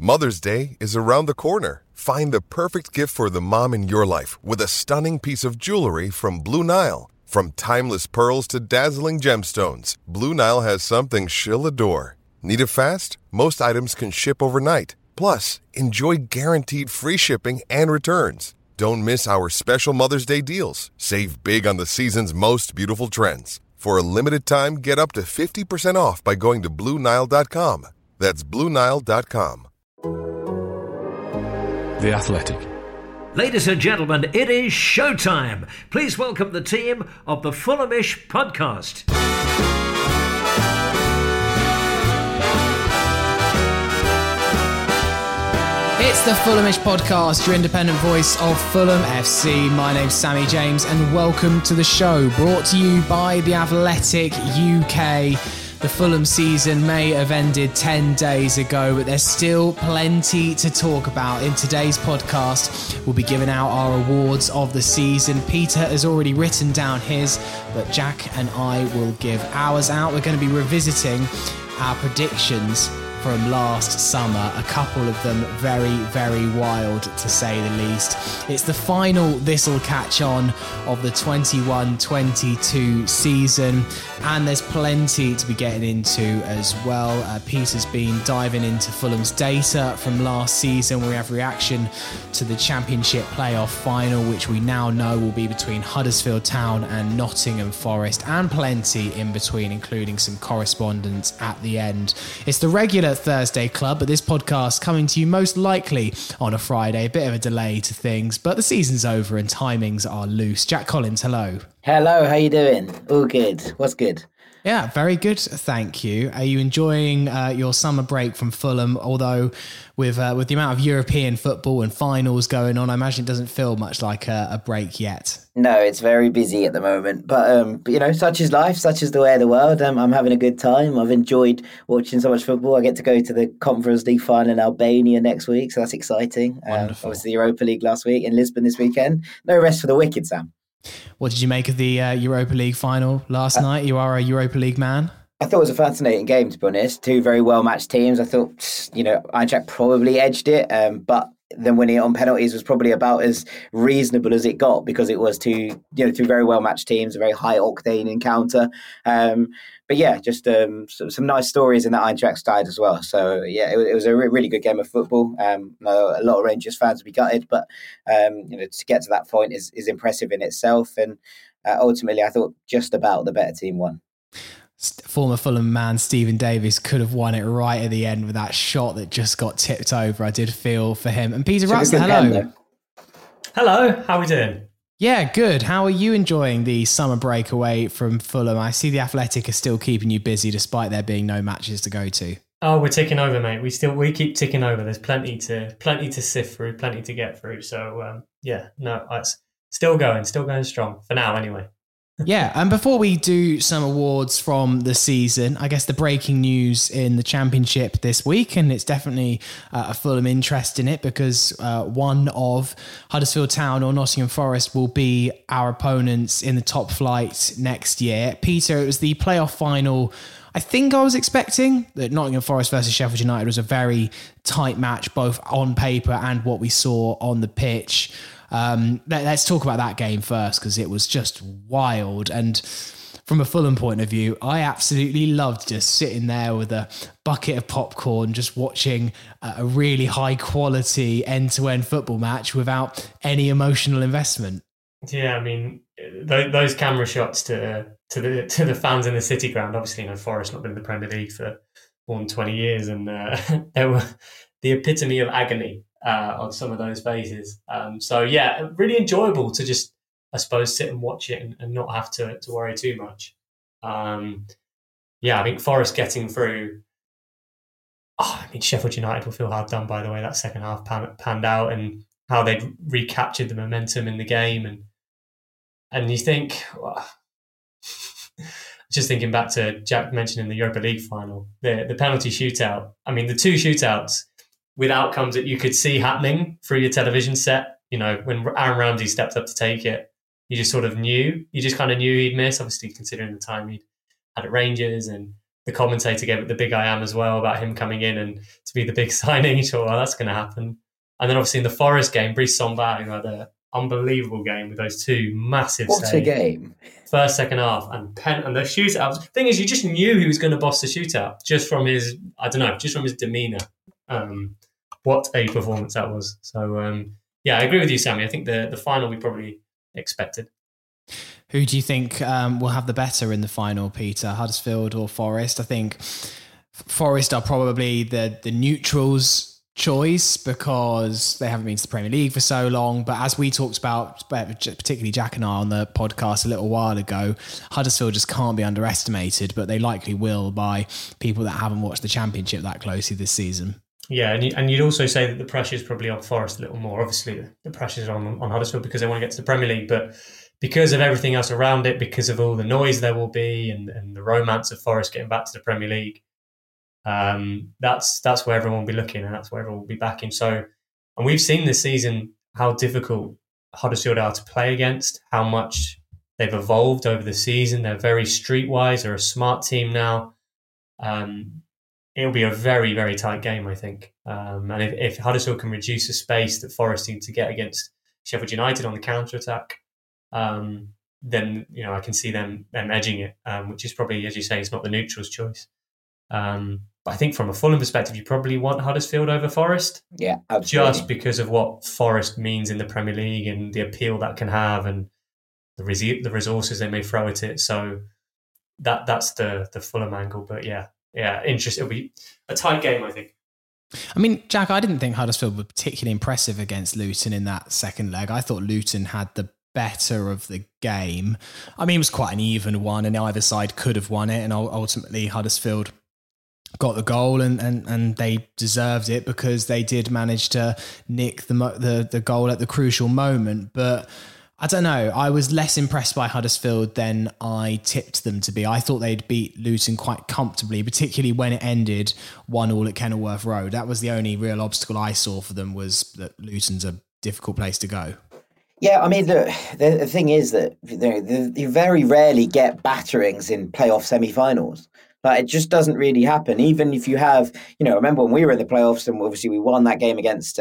Mother's Day is around the corner. Find the perfect gift for the mom in your life with a stunning piece of jewelry from Blue Nile. From timeless pearls to dazzling gemstones, Blue Nile has something she'll adore. Need it fast? Most items can ship overnight. Plus, enjoy guaranteed free shipping and returns. Don't miss our special Mother's Day deals. Save big on the season's most beautiful trends. For a limited time, get up to 50% off by going to BlueNile.com. That's BlueNile.com. The Athletic. Ladies and gentlemen, it is showtime. Please welcome the team of the Fulhamish podcast. It's the Fulhamish podcast, your independent voice of Fulham FC. My name's Sammy James and welcome to the show, brought to you by The Athletic UK. The Fulham season may have ended 10 days ago, but there's still plenty to talk about. In today's podcast, we'll be giving out our awards of the season. Peter has already written down his, but Jack and I will give ours out. We're going to be revisiting our predictions from last summer, a couple of them very, very wild to say the least. It's the final This'll Catch On of the 21-22 season, and there's plenty to be getting into as well. Peter's been diving into Fulham's data from last season. We have reaction to the Championship playoff final, which we now know will be between Huddersfield Town and Nottingham Forest, and plenty in between, including some correspondence at the end. It's the regular Thursday club, but this podcast coming to you most likely on a Friday. A bit of a delay to things, but the season's over and timings are loose. Jack Collins, hello. Hello, how you doing? All good. What's good? Yeah, very good, thank you. Are you enjoying your summer break from Fulham? Although with the amount of European football and finals going on, I imagine it doesn't feel much like a break yet. No, it's very busy at the moment, but you know, such is life, such is the way of the world. I'm having a good time. I've enjoyed watching so much football. I get to go to the Conference League final in Albania next week, so that's exciting. Obviously, the Europa League last week in Lisbon this weekend. No rest for the wicked, Sam. What did you make of the Europa League final last night? You are a Europa League man. I thought it was a fascinating game, to be honest. Two very well-matched teams. I thought, you know, Eintracht probably edged it, but then winning it on penalties was probably about as reasonable as it got, because it was two very well-matched teams, a very high-octane encounter. But yeah, just some nice stories in that Eintracht side as well. So yeah, it was a really good game of football. A lot of Rangers fans would be gutted, but to get to that point is impressive in itself. And ultimately, I thought just about the better team won. Former Fulham man Stephen Davies could have won it right at the end with that shot that just got tipped over. I did feel for him. And Peter Russell, hello. Hello, how are we doing? Yeah, good. How are you enjoying the summer break away from Fulham? I see the Athletic are still keeping you busy despite there being no matches to go to. Oh, we're ticking over, mate. We keep ticking over. There's plenty to sift through, plenty to get through. So it's still going strong for now, anyway. Yeah, and before we do some awards from the season, I guess the breaking news in the Championship this week, and it's definitely a Fulham interest in it, because one of Huddersfield Town or Nottingham Forest will be our opponents in the top flight next year. Peter, it was the playoff final. I think I was expecting that Nottingham Forest versus Sheffield United was a very tight match, both on paper and what we saw on the pitch. Let's talk about that game first, because it was just wild. And from a Fulham point of view, I absolutely loved just sitting there with a bucket of popcorn, just watching a really high quality end-to-end football match without any emotional investment. Yeah, I mean, those camera shots to the fans in the City ground. Obviously, Forest not been in the Premier League for more than 20 years, and they were the epitome of agony on some of those faces. So yeah, really enjoyable to just, I suppose, sit and watch it and not have to worry too much. I think Forest getting through. Sheffield United will feel hard done by the way that second half panned out, and how they'd recaptured the momentum in the game, and you think, just thinking back to Jack mentioning the Europa League final, the penalty shootout. I mean, the two shootouts with outcomes that you could see happening through your television set. You know, when Aaron Ramsey stepped up to take it, you just kind of knew he'd miss, obviously considering the time he'd had at Rangers and the commentator gave it the big I am as well about him coming in and to be the big signing. You thought, well, that's going to happen. And then obviously in the Forest game, Brice Samba, who had an unbelievable game with those two massive What saves. a game. First, second half, and the shootout. The thing is, you just knew he was going to boss the shootout just from his, just from his demeanour. What a performance that was. So, I agree with you, Sammy. I think the final we probably expected. Who do you think will have the better in the final, Peter? Huddersfield or Forest? I think Forest are probably the neutrals choice because they haven't been to the Premier League for so long. But as we talked about, particularly Jack and I on the podcast a little while ago, Huddersfield just can't be underestimated, but they likely will by people that haven't watched the Championship that closely this season. Yeah, and you'd also say that the pressure is probably on Forest a little more. Obviously, the pressure is on Huddersfield because they want to get to the Premier League, but because of everything else around it, because of all the noise there will be and the romance of Forest getting back to the Premier League, that's where everyone will be looking and that's where everyone will be backing. So, and we've seen this season how difficult Huddersfield are to play against, how much they've evolved over the season. They're very streetwise. They're a smart team now. It'll be a very, very tight game, I think. And if Huddersfield can reduce the space that Forest seem to get against Sheffield United on the counter-attack, then I can see them edging it, which is probably, as you say, it's not the neutral's choice. But I think from a Fulham perspective, you probably want Huddersfield over Forest. Yeah, absolutely. Just because of what Forest means in the Premier League and the appeal that can have and the resources they may throw at it. So that's the Fulham angle. But yeah, interesting. It'll be a tight game, I think. I mean, Jack, I didn't think Huddersfield were particularly impressive against Luton in that second leg. I thought Luton had the better of the game. I mean, it was quite an even one and either side could have won it. And ultimately Huddersfield got the goal and they deserved it because they did manage to nick the goal at the crucial moment. But I don't know. I was less impressed by Huddersfield than I tipped them to be. I thought they'd beat Luton quite comfortably, particularly when it ended 1-1 at Kenilworth Road. That was the only real obstacle I saw for them, was that Luton's a difficult place to go. Yeah, I mean, the thing is that you very rarely get batterings in playoff semi-finals. Like, it just doesn't really happen. Even if you have, remember when we were in the playoffs and obviously we won that game against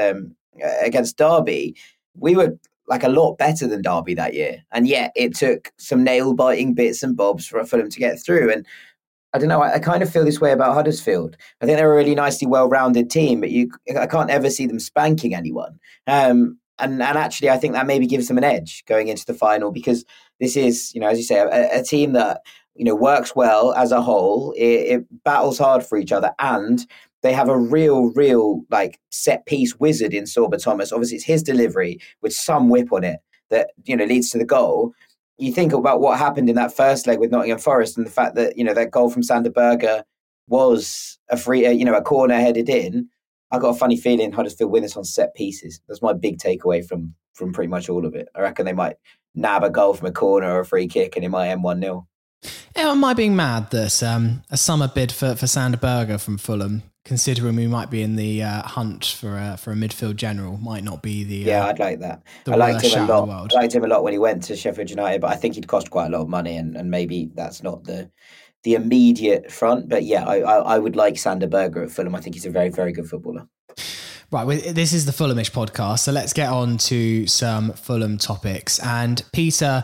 Derby, we were like a lot better than Derby that year. And yet it took some nail-biting bits and bobs for them to get through. And I don't know, I kind of feel this way about Huddersfield. I think they're a really nicely well-rounded team, but I can't ever see them spanking anyone. And actually, I think that maybe gives them an edge going into the final because this is, as you say, a team that, works well as a whole. It battles hard for each other, and they have a real like set piece wizard in Sorba Thomas. Obviously, it's his delivery with some whip on it that leads to the goal. You think about what happened in that first leg with Nottingham Forest and the fact that that goal from Sander Berge was a free, a corner headed in. I got a funny feeling Huddersfield win this on set pieces. That's my big takeaway from pretty much all of it. I reckon they might nab a goal from a corner or a free kick and it might end 1-0. Am I being mad that a summer bid for Sander Berge from Fulham, considering we might be in the hunt for a midfield general, might not be the yeah, I'd like that. I liked him a lot. I liked him a lot when he went to Sheffield United, but I think he'd cost quite a lot of money, and maybe that's not the immediate front. But yeah, I would like Sander Berge at Fulham. I think he's a very, very good footballer. Right, well, this is the Fulhamish podcast, so let's get on to some Fulham topics. And Peter,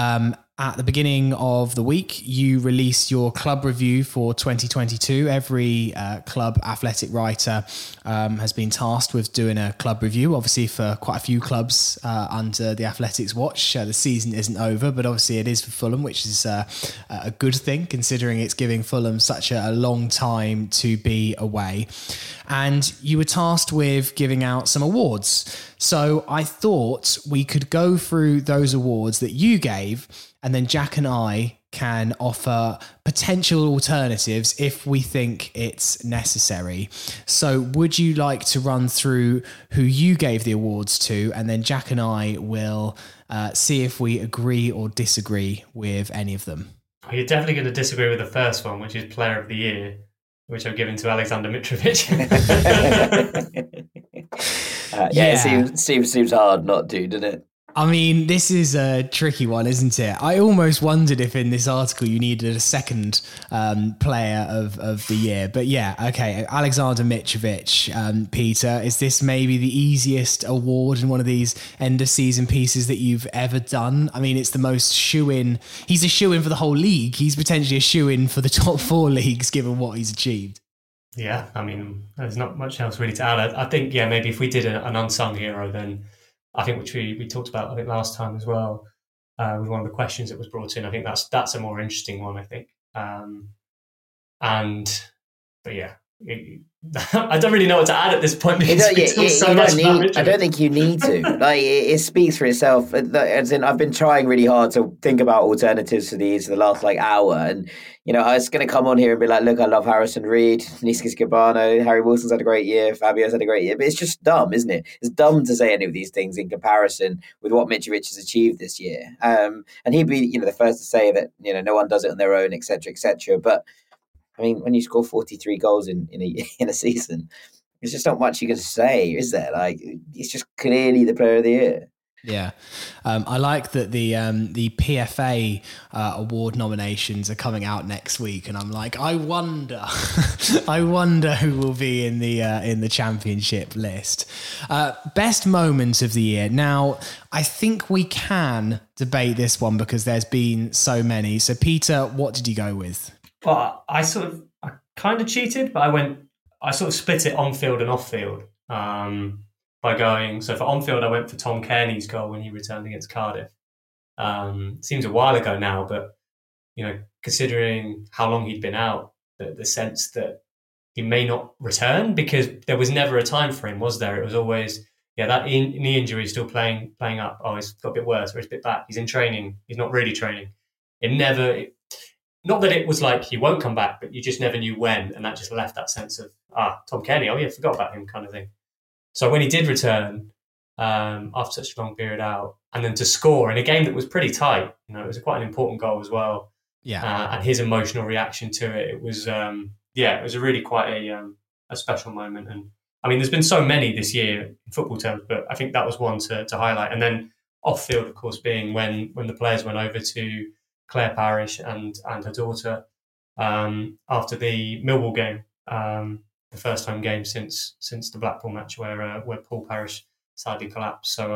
at the beginning of the week, you released your club review for 2022. Every club athletic writer has been tasked with doing a club review. Obviously, for quite a few clubs under the Athletics watch, the season isn't over, but obviously it is for Fulham, which is a good thing, considering it's giving Fulham such a long time to be away. And you were tasked with giving out some awards. So I thought we could go through those awards that you gave, and then Jack and I can offer potential alternatives if we think it's necessary. So would you like to run through who you gave the awards to, and then Jack and I will see if we agree or disagree with any of them? You're definitely going to disagree with the first one, which is Player of the Year, which I've given to Alexander Mitrovic. It seems hard not to, doesn't it? I mean, this is a tricky one, isn't it? I almost wondered if in this article you needed a second player of the year. But yeah, okay, Alexander Mitrovic. Peter, is this maybe the easiest award in one of these end of season pieces that you've ever done? I mean, it's the most shoe-in. He's a shoe-in for the whole league. He's potentially a shoe-in for the top 4 leagues, given what he's achieved. Yeah, I mean, there's not much else really to add. I think, yeah, maybe if we did an unsung hero, then I think, which we talked about, I think, last time as well, with one of the questions that was brought in, I think that's a more interesting one, I think. But yeah, I don't really know what to add at this point. Because I don't think you need to. Like, it speaks for itself. As in, I've been trying really hard to think about alternatives to these for the last hour, and I was going to come on here and be like, look, I love Harrison Reed, Niskis Gabano, Harry Wilson's had a great year, Fabio's had a great year, but it's just dumb, isn't it? It's dumb to say any of these things in comparison with what Mitrovic has achieved this year. And he'd be, the first to say that, no one does it on their own, etc., etc. But I mean, when you score 43 goals in a season, there's just not much you can say, is there? Like, he's just clearly the player of the year. Yeah. I like that the PFA award nominations are coming out next week, and I'm like, I wonder who will be in the championship list. Best moments of the year. Now, I think we can debate this one because there's been so many. So, Peter, what did you go with? Well, I kind of cheated, but I sort of split it on field and off field. By going, so for on-field, I went for Tom Cairney's goal when he returned against Cardiff. Seems a while ago now, but, considering how long he'd been out, the sense that he may not return, because there was never a time for him, was there? It was always, that knee injury is still playing up. Oh, it's got a bit worse, or it's a bit back. He's in training. He's not really training. Not that it was like he won't come back, but you just never knew when, and that just left that sense of, Tom Cairney, oh yeah, forgot about him kind of thing. So when he did return, after such a long period out, and then to score in a game that was pretty tight, it was quite an important goal as well. Yeah. And his emotional reaction to it was, it was a really quite a special moment. And I mean, there's been so many this year in football terms, but I think that was one to highlight. And then off field, of course, being when the players went over to Claire Parish and her daughter after the Millwall game. The first home game since the Blackpool match where Paul Parish sadly collapsed. So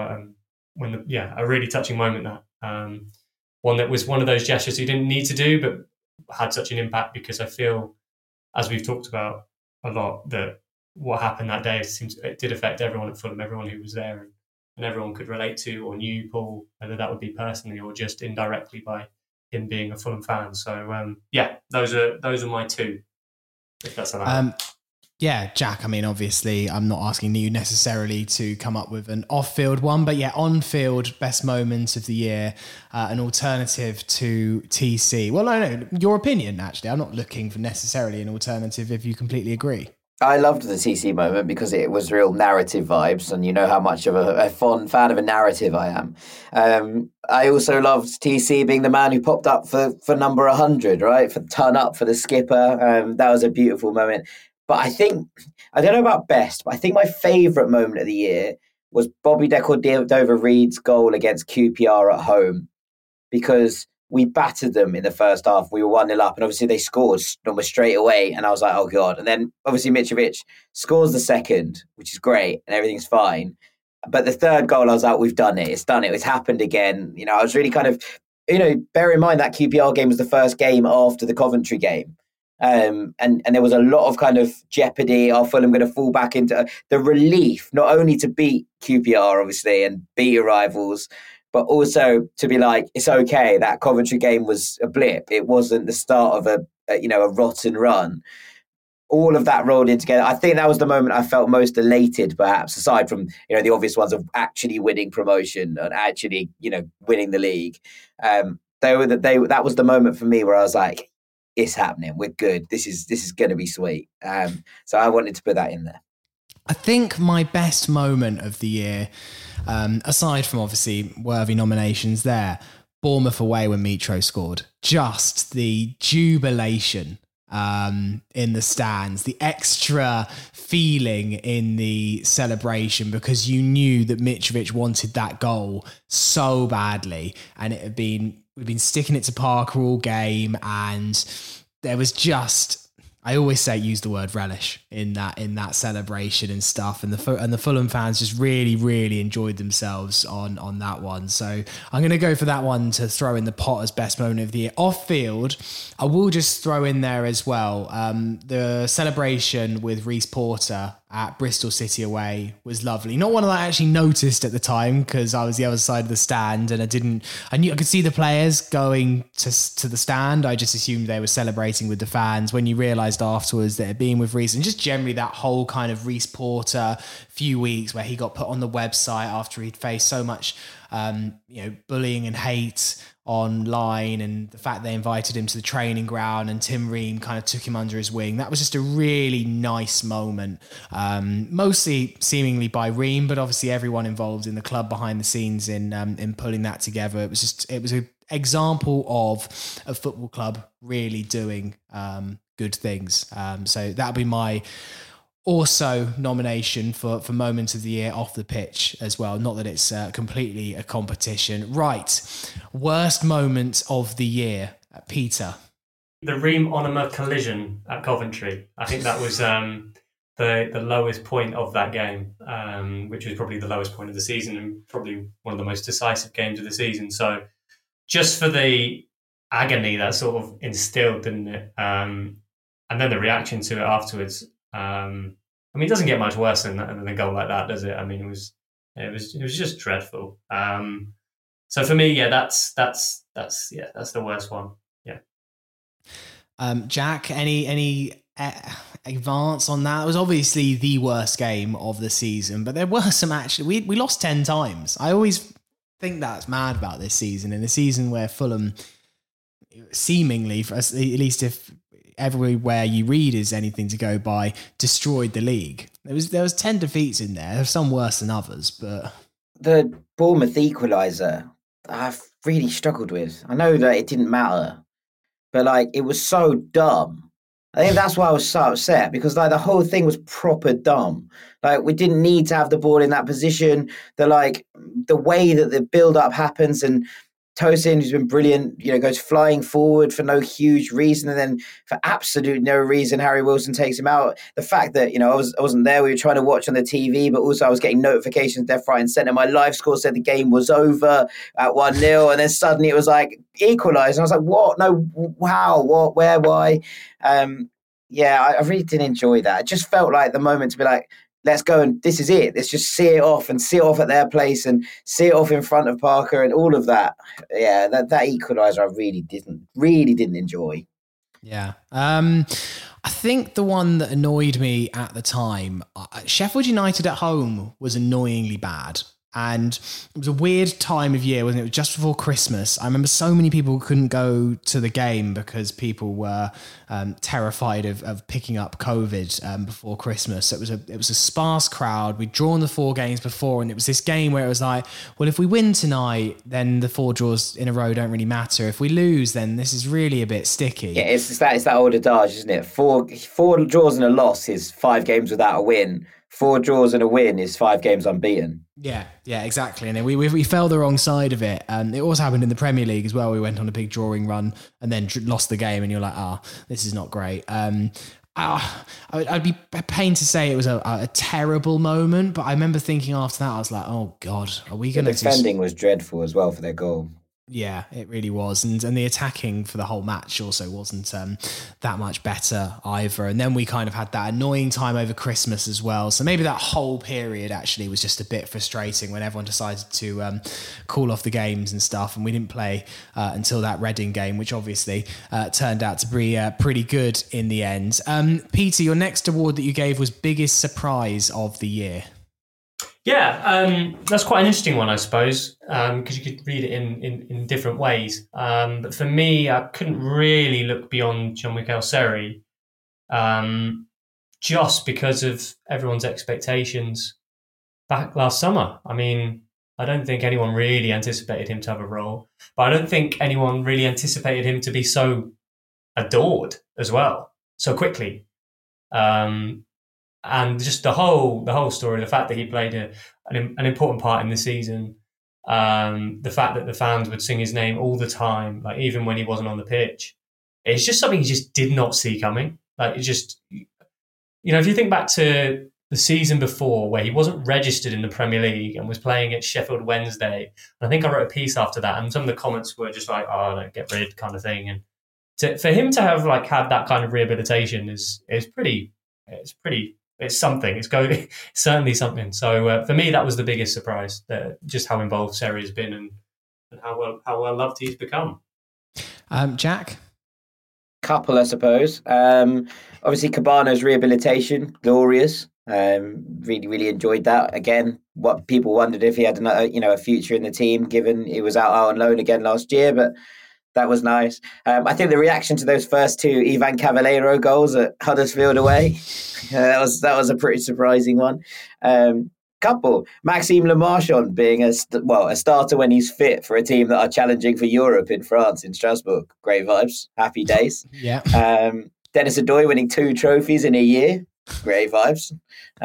a really touching moment, that one that was one of those gestures he didn't need to do, but had such an impact, because I feel, as we've talked about a lot, that what happened that day it did affect everyone at Fulham, everyone who was there, and everyone could relate to or knew Paul, whether that would be personally or just indirectly by him being a Fulham fan. So those are my two, if that's allowed. Yeah, Jack, I mean, obviously, I'm not asking you necessarily to come up with an off-field one, but on-field, best moments of the year, an alternative to TC. Well, no, your opinion, actually. I'm not looking for necessarily an alternative if you completely agree. I loved the TC moment because it was real narrative vibes, and you know how much of a fond fan of a narrative I am. I also loved TC being the man who popped up for number 100, right? For turn up for the skipper. That was a beautiful moment. But I don't know about best, but I think my favourite moment of the year was Bobby De Cordova-Reid's goal against QPR at home, because we battered them in the first half. We were 1-0 up, and obviously they scored almost straight away. And I was like, oh God. And then obviously Mitrovic scores the second, which is great, and everything's fine. But the third goal, I was like, we've done it. It's done it. It's happened again. I was really kind of, bear in mind that QPR game was the first game after the Coventry game. And there was a lot of kind of jeopardy. Are Fulham going to fall back into the relief, not only to beat QPR, obviously, and beat your rivals, but also to be like, it's okay. That Coventry game was a blip. It wasn't the start of a rotten run. All of that rolled in together. I think that was the moment I felt most elated, perhaps, aside from, the obvious ones of actually winning promotion and actually, winning the league. That was the moment for me where I was like, it's happening. We're good. This is going to be sweet. So I wanted to put that in there. I think my best moment of the year, aside from obviously worthy nominations there, Bournemouth away when Mitro scored. Just the jubilation in the stands, the extra feeling in the celebration, because you knew that Mitrovic wanted that goal so badly, and we've been sticking it to Parker all game, and there was just, I always say use the word relish in that celebration and stuff, and the Fulham fans just really, really enjoyed themselves on that one. So I'm going to go for that one to throw in the pot as best moment of the year. Off field, I will just throw in there as well the celebration with Reece Porter at Bristol City away was lovely. Not one that I actually noticed at the time because I was the other side of the stand, and I could see the players going to the stand. I just assumed they were celebrating with the fans. When you realised afterwards that it being with Reece, and just generally that whole kind of Reece Porter few weeks where he got put on the website after he'd faced so much bullying and hate online, and the fact they invited him to the training ground and Tim Ream kind of took him under his wing. That was just a really nice moment, mostly seemingly by Ream, but obviously everyone involved in the club behind the scenes in pulling that together. It was an example of a football club really doing good things. So that'll be my also nomination for moment of the year off the pitch as well. Not that it's completely a competition. Right. Worst moment of the year, Peter. The Ream Onoma collision at Coventry. I think that was the lowest point of that game, which was probably the lowest point of the season and probably one of the most decisive games of the season. So just for the agony that sort of instilled, didn't it? And then the reaction to it afterwards. It doesn't get much worse than a goal like that, does it? I mean, it was just dreadful. So for me, yeah, that's the worst one. Yeah. Jack, any advance on that? It was obviously the worst game of the season, but there were some actually. We lost 10 times. I always think that's mad about this season, in a season where Fulham seemingly, for us, at least if everywhere you read is anything to go by, destroyed the league. There was 10 defeats in there, some worse than others, but the Bournemouth equaliser I've really struggled with. I know that it didn't matter, but it was so dumb. I think that's why I was so upset, because the whole thing was proper dumb. We didn't need to have the ball in that position. The way that the build up happens, and Tosin, who's been brilliant, goes flying forward for no huge reason, and then for absolute no reason, Harry Wilson takes him out. The fact that I wasn't there, we were trying to watch on the TV, but also I was getting notifications left, right, and centre. My live score said the game was over at 1-0, and then suddenly it was equalised, and I was like, "What? No, how? What? Where? Why?" I really didn't enjoy that. It just felt like the moment to be like, let's go, and this is it. Let's just see it off at their place and see it off in front of Parker and all of that. Yeah, that equaliser I really didn't enjoy. Yeah. I think the one that annoyed me at the time, Sheffield United at home was annoyingly bad. And it was a weird time of year, wasn't it? It was just before Christmas. I remember so many people couldn't go to the game because people were terrified of picking up COVID before Christmas. So it was a sparse crowd. We'd drawn the 4 games before, and it was this game where it was like, well, if we win tonight, then the 4 draws in a row don't really matter. If we lose, then this is really a bit sticky. Yeah, it's that old adage, isn't it? 4 draws and a loss is 5 games without a win. 4 draws and a win is 5 games unbeaten. Yeah, exactly. And then we fell the wrong side of it. It also happened in the Premier League as well. We went on a big drawing run and then lost the game, and you're like, this is not great. I'd be pained to say it was a terrible moment, but I remember thinking after that, I was like, oh God, are we going to... The defending was dreadful as well for their goal. Yeah, it really was. And the attacking for the whole match also wasn't that much better either. And then we kind of had that annoying time over Christmas as well. So maybe that whole period actually was just a bit frustrating when everyone decided to call off the games and stuff. And we didn't play until that Reading game, which obviously turned out to be pretty good in the end. Peter, your next award that you gave was biggest surprise of the year. Yeah, that's quite an interesting one, I suppose, because you could read it in different ways. But for me, I couldn't really look beyond Jean-Michel Seri, just because of everyone's expectations back last summer. I mean, I don't think anyone really anticipated him to have a role, but I don't think anyone really anticipated him to be so adored as well. so quickly. And just the whole story, the fact that he played an important part in the season, the fact that the fans would sing his name all the time, like even when he wasn't on the pitch, it's just something he just did not see coming. Like, it just, if you think back to the season before where he wasn't registered in the Premier League and was playing at Sheffield Wednesday, and I think I wrote a piece after that, and some of the comments were just like, "Oh, no, get rid," kind of thing. And for him to have like had that kind of rehabilitation is pretty. It's something. It's certainly something. So for me, that was the biggest surprise. Just how involved Seri has been and how well loved he's become. Jack? Couple, I suppose. Obviously, Cabano's rehabilitation, glorious. Really, really enjoyed that. Again, what people wondered if he had a future in the team, given he was out on loan again last year, but that was nice. I think the reaction to those first two Ivan Cavallero goals at Huddersfield away, that was a pretty surprising one. Couple, Maxime Le Marchand being a starter when he's fit for a team that are challenging for Europe in France, in Strasbourg. Great vibes, happy days. Yeah. Denis Odoi winning 2 trophies in a year. Great vibes.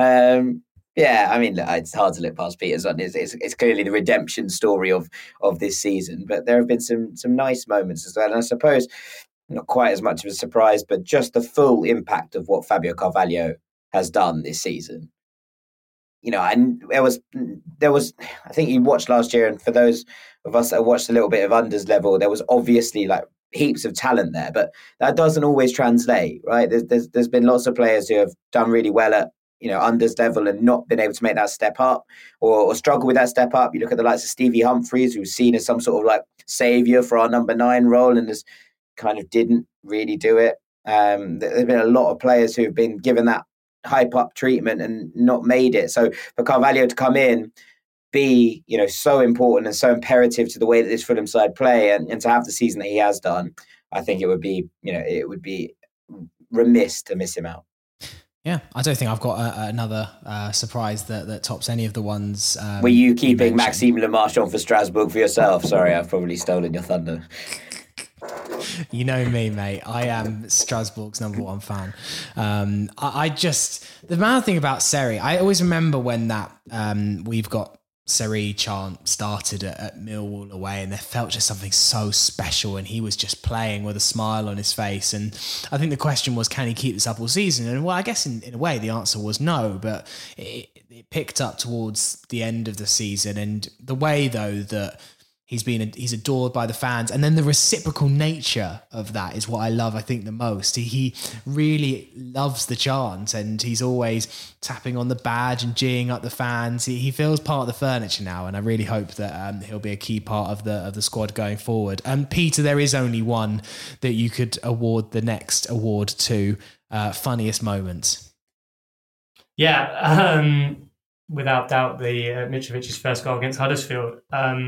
Yeah, I mean, it's hard to look past Peter's one. It's clearly the redemption story of this season, but there have been some nice moments as well. And I suppose not quite as much of a surprise, but just the full impact of what Fabio Carvalho has done this season. And there was. I think you watched last year, and for those of us that watched a little bit of unders level, there was obviously like heaps of talent there, but that doesn't always translate, right? There's been lots of players who have done really well at unders level and not been able to make that step up or struggle with that step up. You look at the likes of Stevie Humphreys, who's seen as some sort of like saviour for our number 9 role and just kind of didn't really do it. There's been a lot of players who've been given that hype up treatment and not made it. So for Carvalho to come in, be so important and so imperative to the way that this Fulham side play and to have the season that he has done, I think it would be remiss to miss him out. Yeah, I don't think I've got another surprise that tops any of the ones. Were you keeping Maxime Le Marchand for Strasbourg for yourself? Sorry, I've probably stolen your thunder. You know me, mate. I am Strasbourg's number 1 fan. The mad thing about Seri, I always remember when that we've got Seri chant started at Millwall away, and there felt just something so special, and he was just playing with a smile on his face. And I think the question was, can he keep this up all season? And well, I guess in a way the answer was no, but it picked up towards the end of the season. And the way though that he's adored by the fans, and then the reciprocal nature of that is what I love, I think, the most. He really loves the chant, and he's always tapping on the badge and geeing up the fans. He feels part of the furniture now, and I really hope that he'll be a key part of the squad going forward. Peter, there is only one that you could award the next award to, funniest moments. Yeah, without doubt, the Mitrovic's first goal against Huddersfield.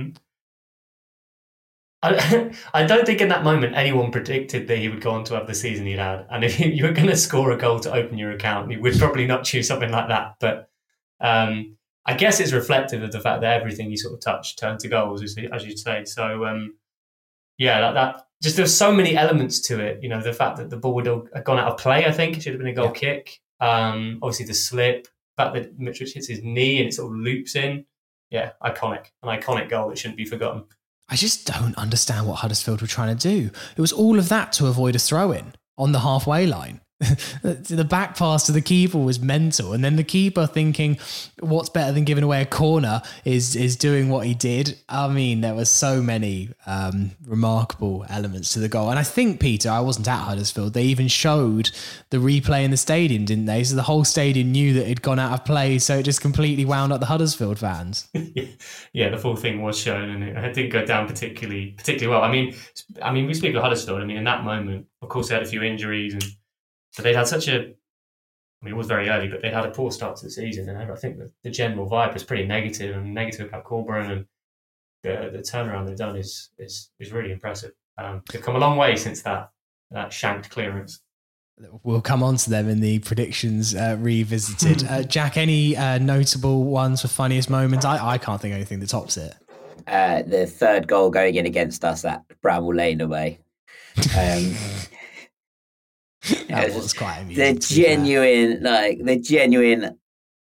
I don't think in that moment anyone predicted that he would go on to have the season he'd had. And if you were going to score a goal to open your account, you would probably not choose something like that. But I guess it's reflective of the fact that everything he sort of touched turned to goals, as you'd say. So, that just there's so many elements to it. The fact that the ball would have gone out of play, I think it should have been a goal kick. Obviously, the slip, the fact that Mitrovic hits his knee and it sort of loops in. Yeah, an iconic goal that shouldn't be forgotten. I just don't understand what Huddersfield were trying to do. It was all of that to avoid a throw-in on the halfway line. The back pass to the keeper was mental. And then the keeper thinking, what's better than giving away a corner is doing what he did. I mean, there were so many remarkable elements to the goal. And I think, Peter, I wasn't at Huddersfield. They even showed the replay in the stadium, didn't they? So the whole stadium knew that it'd gone out of play. So it just completely wound up the Huddersfield fans. Yeah, the full thing was shown, and it didn't go down particularly well. I mean, we speak of Huddersfield. I mean, in that moment, of course, they had a few injuries, and so they'd had it was very early, but they'd had a poor start to the season, and I think the general vibe was pretty negative about Corberan, and the turnaround they've done is really impressive. They've come a long way since that shanked clearance. We'll come on to them in the predictions revisited. Jack, any notable ones for funniest moments? I can't think of anything that tops it. The third goal going in against us at Bramall Lane away. That was quite amusing. The genuine.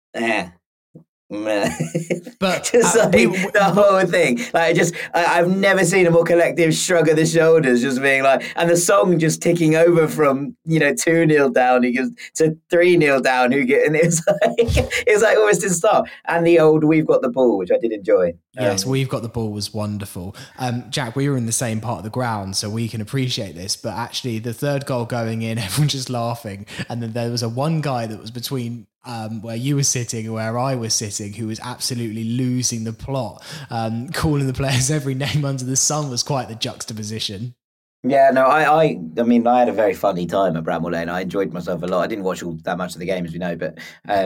But just the whole thing, I've never seen a more collective shrug of the shoulders, just being like, and the song just ticking over from 2-0 down, he goes to 3-0 down, and it's like almost to stop. And the old "We've Got the Ball," which I did enjoy. Yes, "We've Got the Ball" was wonderful. Jack, we were in the same part of the ground, so we can appreciate this. But actually, the third goal going in, everyone just laughing, and then there was one guy that was between where you were sitting and where I was sitting, who was absolutely losing the plot. Calling the players every name under the sun was quite the juxtaposition. Yeah, no, I mean, I had a very funny time at Bramall Lane. I enjoyed myself a lot. I didn't watch all that much of the game, as we know, but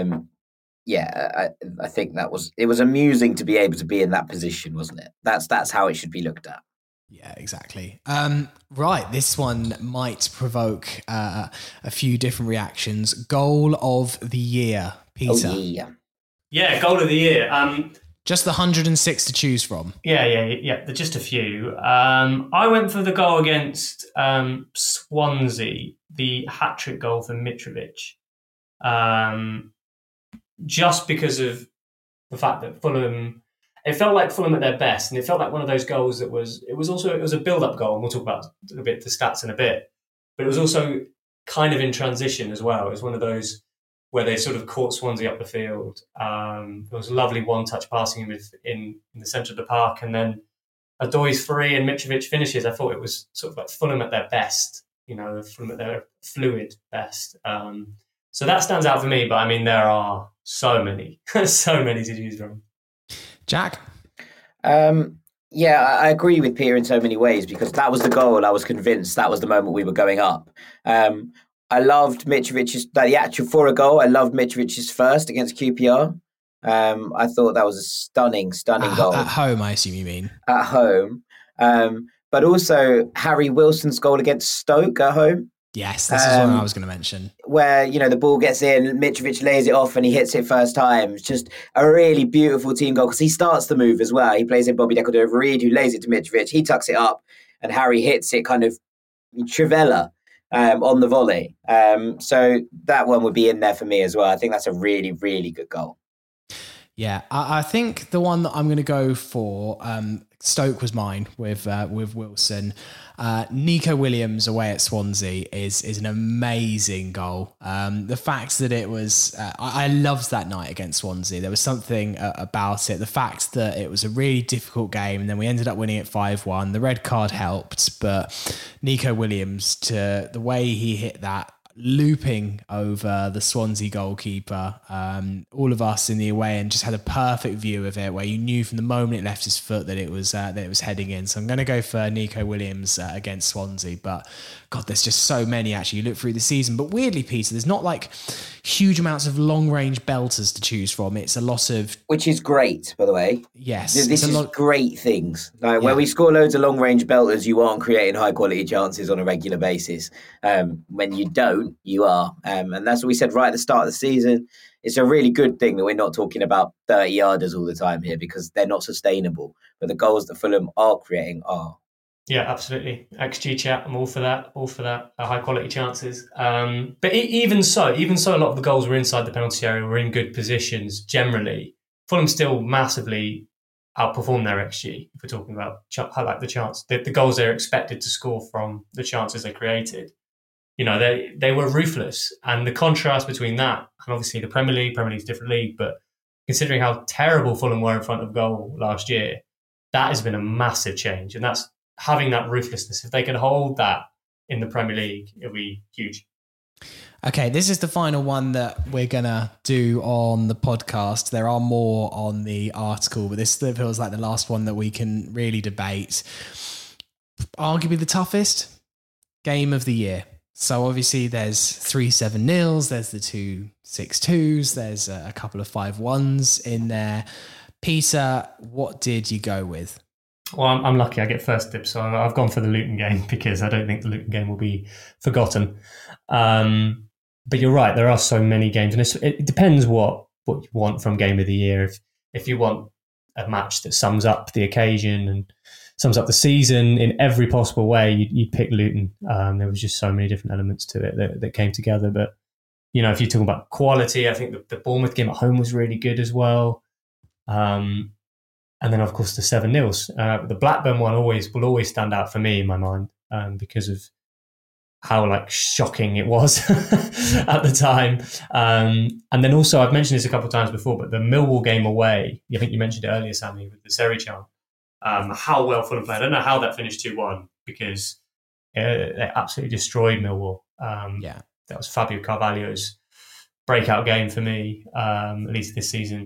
I think it was amusing to be able to be in that position, wasn't it? That's how it should be looked at. Yeah, exactly. Right, this one might provoke a few different reactions. Goal of the year, Peter. Oh, yeah. Yeah, goal of the year. Just the 106 to choose from. Yeah. Just a few. I went for the goal against Swansea, the hat-trick goal for Mitrovic. Just because of the fact that Fulham, it felt like Fulham at their best, and it felt like one of those goals that was a build-up goal, and we'll talk about a bit the stats in a bit, but it was also kind of in transition as well. It was one of those where they sort of caught Swansea up the field. It was lovely one-touch passing in the centre of the park, and then Adoy's free and Mitrovic finishes. I thought it was sort of like Fulham at their best, Fulham at their fluid best. So that stands out for me, but I mean, there are so many to choose from. Jack? Yeah, I agree with Peter in so many ways, because that was the goal. I was convinced that was the moment we were going up. I loved Mitrovic's, for a goal, I loved Mitrovic's first against QPR. I thought that was a stunning goal. At home, I assume you mean? At home. But also Harry Wilson's goal against Stoke at home. Yes, this is what I was going to mention. Where, the ball gets in, Mitrovic lays it off and he hits it first time. It's just a really beautiful team goal, because he starts the move as well. He plays in Bobby Decordova-Reid, who lays it to Mitrovic. He tucks it up and Harry hits it kind of trivela on the volley. So that one would be in there for me as well. I think that's a really, really good goal. Yeah, I think the one that I'm going to go for, Stoke was mine with Wilson. Nico Williams away at Swansea is an amazing goal. The fact that it was, I loved that night against Swansea. There was something about it. The fact that it was a really difficult game, and then we ended up winning it 5-1. The red card helped, but Nico Williams, to the way he hit that, looping over the Swansea goalkeeper, all of us in the away end just had a perfect view of it, where you knew from the moment it left his foot that it was heading in. So I'm going to go for Nico Williams against Swansea. But God, there's just so many actually. You look through the season, but weirdly, Peter, there's not like huge amounts of long range belters to choose from. It's a lot of, which is great, by the way. Yes, this is great things. Where we score loads of long range belters, you aren't creating high quality chances on a regular basis. When you don't, you are, and that's what we said right at the start of the season. It's a really good thing that we're not talking about 30-yarders all the time here, because they're not sustainable. But the goals that Fulham are creating are. Yeah, absolutely. XG chat, I'm all for that. High quality chances. But even so, a lot of the goals were inside the penalty area, were in good positions generally. Fulham still massively outperform their XG. If we're talking about the chance, the goals they're expected to score from the chances they created. They were ruthless. And the contrast between that and obviously the Premier League's a different league, but considering how terrible Fulham were in front of goal last year, that has been a massive change. And that's having that ruthlessness. If they can hold that in the Premier League, it'll be huge. Okay, this is the final one that we're going to do on the podcast. There are more on the article, but this feels like the last one that we can really debate. Arguably the toughest game of the year. So obviously there's 3 7-0s, there's the 2 6-2s, there's a couple of 5-1s in there. Peter, what did you go with? Well, I'm lucky I get first dibs, so I've gone for the Luton game, because I don't think the Luton game will be forgotten. But you're right, there are so many games, and it depends what you want from game of the year. If you want a match that sums up the occasion and sums up the season in every possible way, you'd pick Luton. There was just so many different elements to it that came together. But, if you're talking about quality, I think the Bournemouth game at home was really good as well. And then, of course, the 7-0s. The Blackburn one will always stand out for me in my mind because of how shocking it was at the time. And then also, I've mentioned this a couple of times before, but the Millwall game away, I think you mentioned it earlier, Sammy, with the Seri-Chan, how well Fulham played. I don't know how that finished 2-1 because they absolutely destroyed Millwall. That was Fabio Carvalho's breakout game for me, at least this season.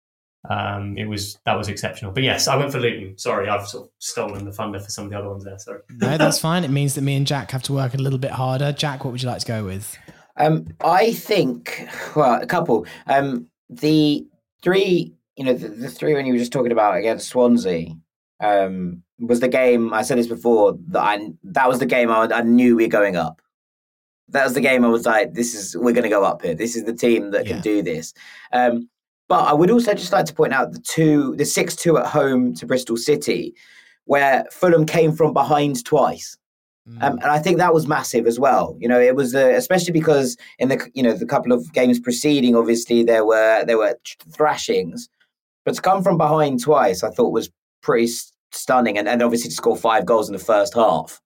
That was exceptional. But yes, I went for Luton. Sorry, I've sort of stolen the thunder for some of the other ones there. Sorry. No, that's fine. It means that me and Jack have to work a little bit harder. Jack, what would you like to go with? I think, a couple. The three, the three when you were just talking about against Swansea, was the game, I said this before, that was the game I knew we were going up. That was the game I was like, we're going to go up here. This is the team that can do this. But I would also just like to point out the 6-2 at home to Bristol City, where Fulham came from behind twice. And I think that was massive as well. It was especially because in the couple of games preceding, obviously there were thrashings, but to come from behind twice, I thought was pretty stunning. And obviously to score 5 goals in the first half,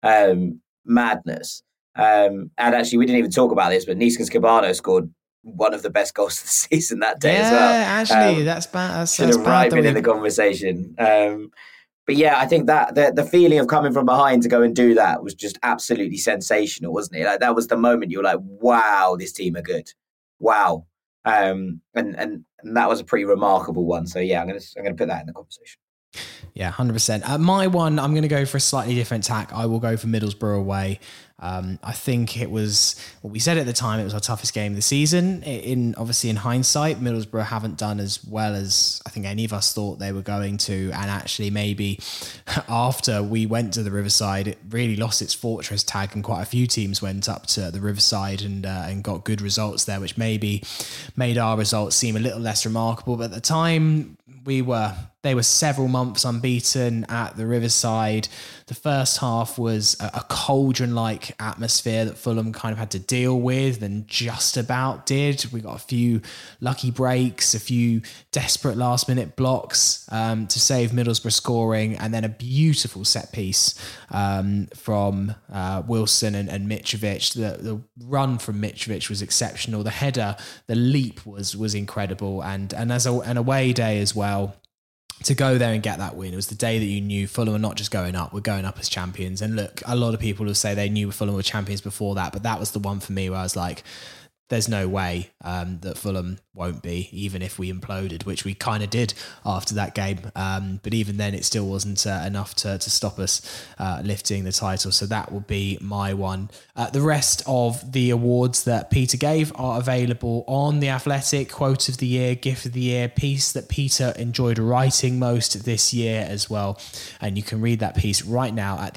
madness. And actually, we didn't even talk about this, but Neeskens Kebano scored one of the best goals of the season that day as well. Yeah, actually, that's bad. Should have been in the conversation. But yeah, I think that the feeling of coming from behind to go and do that was just absolutely sensational, wasn't it? That was the moment you were like, "Wow, this team are good." Wow, and that was a pretty remarkable one. So yeah, I'm gonna put that in the conversation. Yeah, 100%. My one, I'm going to go for a slightly different tack. I will go for Middlesbrough away. I think it was, we said at the time, it was our toughest game of the season. Obviously, in hindsight, Middlesbrough haven't done as well as I think any of us thought they were going to. And actually, maybe after we went to the Riverside, it really lost its fortress tag, and quite a few teams went up to the Riverside and got good results there, which maybe made our results seem a little less remarkable. But at the time, they were several months unbeaten at the Riverside. The first half was a cauldron-like atmosphere that Fulham kind of had to deal with, and just about did. We got a few lucky breaks, a few desperate last-minute blocks to save Middlesbrough scoring, and then a beautiful set piece from Wilson and Mitrovic. The run from Mitrovic was exceptional. The header, the leap was incredible, and as an away day as well. To go there and get that win, it was the day that you knew Fulham were not just going up, we're going up as champions. And look, a lot of people will say they knew Fulham were champions before that, but that was the one for me where I was like, there's no way that Fulham won't be, even if we imploded, which we kind of did after that game. But even then, it still wasn't enough to stop us lifting the title. So that will be my one. The rest of the awards that Peter gave are available on The Athletic. Quote of the year, gift of the year, piece that Peter enjoyed writing most this year as well. And you can read that piece right now at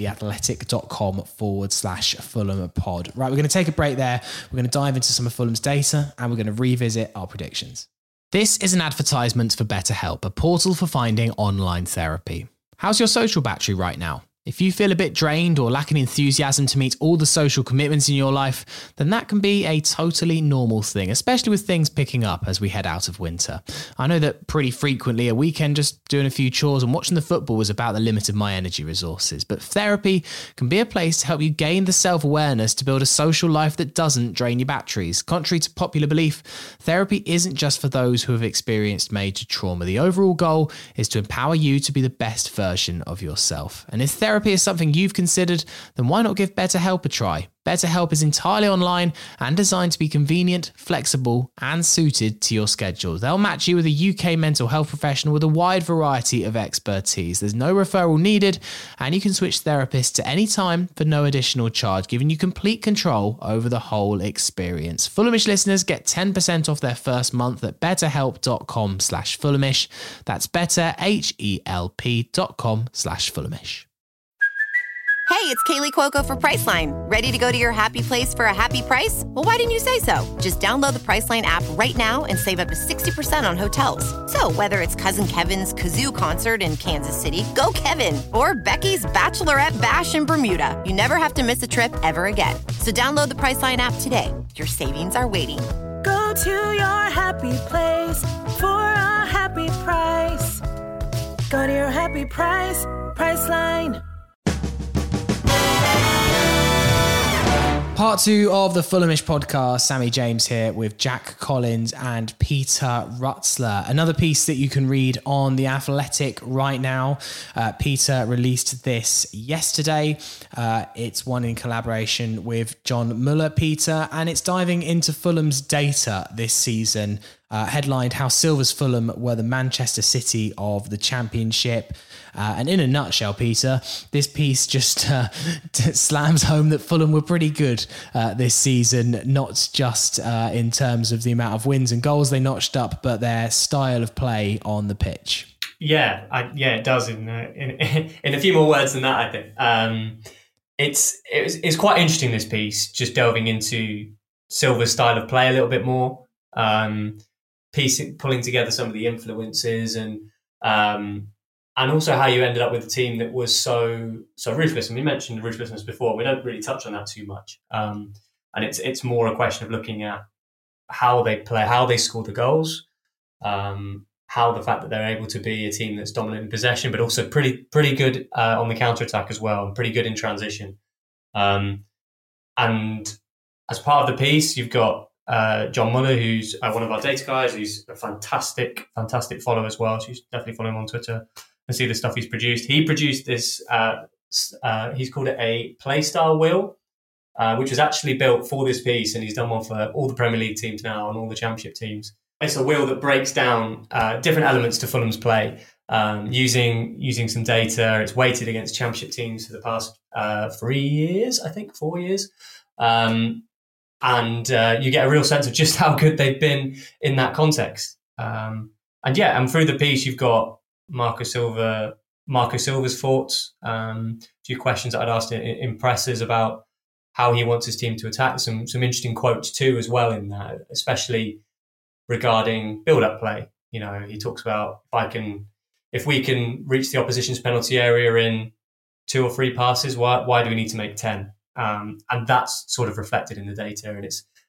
theathletic.com/Fulham pod. Right, we're going to take a break there. We're going to dive into some of Fulham's data, and we're going to revisit our predictions. This is an advertisement for BetterHelp, a portal for finding online therapy. How's your social battery right now? If you feel a bit drained or lacking enthusiasm to meet all the social commitments in your life, then that can be a totally normal thing, especially with things picking up as we head out of winter. I know that pretty frequently a weekend just doing a few chores and watching the football was about the limit of my energy resources, but therapy can be a place to help you gain the self-awareness to build a social life that doesn't drain your batteries. Contrary to popular belief, therapy isn't just for those who have experienced major trauma. The overall goal is to empower you to be the best version of yourself. And if therapy is something you've considered, then why not give BetterHelp a try? BetterHelp is entirely online and designed to be convenient, flexible, and suited to your schedule. They'll match you with a UK mental health professional with a wide variety of expertise. There's no referral needed, and you can switch therapists at any time for no additional charge, giving you complete control over the whole experience. Fulhamish listeners get 10% off their first month at betterhelp.com/Fulhamish. That's betterhelp.com/Fulhamish. Hey, it's Kaylee Cuoco for Priceline. Ready to go to your happy place for a happy price? Well, why didn't you say so? Just download the Priceline app right now and save up to 60% on hotels. So whether it's Cousin Kevin's Kazoo Concert in Kansas City, go Kevin, or Becky's Bachelorette Bash in Bermuda, you never have to miss a trip ever again. So download the Priceline app today. Your savings are waiting. Go to your happy place for a happy price. Go to your happy price, Priceline. Part 2 of the Fulhamish podcast. Sammy James here with Jack Collins and Peter Rutzler. Another piece that you can read on The Athletic right now. Peter released this yesterday. It's one in collaboration with John Muller, Peter, and it's diving into Fulham's data this season. Headlined How Silver's Fulham were the Manchester City of the Championship. And in a nutshell, Peter, this piece just slams home that Fulham were pretty good this season, not just in terms of the amount of wins and goals they notched up, but their style of play on the pitch. Yeah, it does in a few more words than that, I think. It's quite interesting, this piece, just delving into Silver's style of play a little bit more, pulling together some of the influences and also how you ended up with a team that was so ruthless. And we mentioned ruthlessness before. We don't really touch on that too much. And it's more a question of looking at how they play, how they score the goals, how the fact that they're able to be a team that's dominant in possession, but also pretty good on the counter-attack as well, and pretty good in transition. And as part of the piece, you've got John Muller, who's one of our data guys. He's a fantastic follower as well. So you should definitely follow him on Twitter and see the stuff he's produced. He produced this, he's called it a playstyle wheel, which was actually built for this piece, and he's done one for all the Premier League teams now and all the Championship teams. It's a wheel that breaks down different elements to Fulham's play, using some data. It's weighted against Championship teams for the past 4 years. And you get a real sense of just how good they've been in that context. And through the piece, you've got Marco Silva's thoughts, a few questions that I'd asked in presses about how he wants his team to attack. Some interesting quotes too as well in that, especially regarding build-up play. You know, he talks about if we can reach the opposition's penalty area in 2 or 3 passes, why do we need to make 10? And that's sort of reflected in the data, and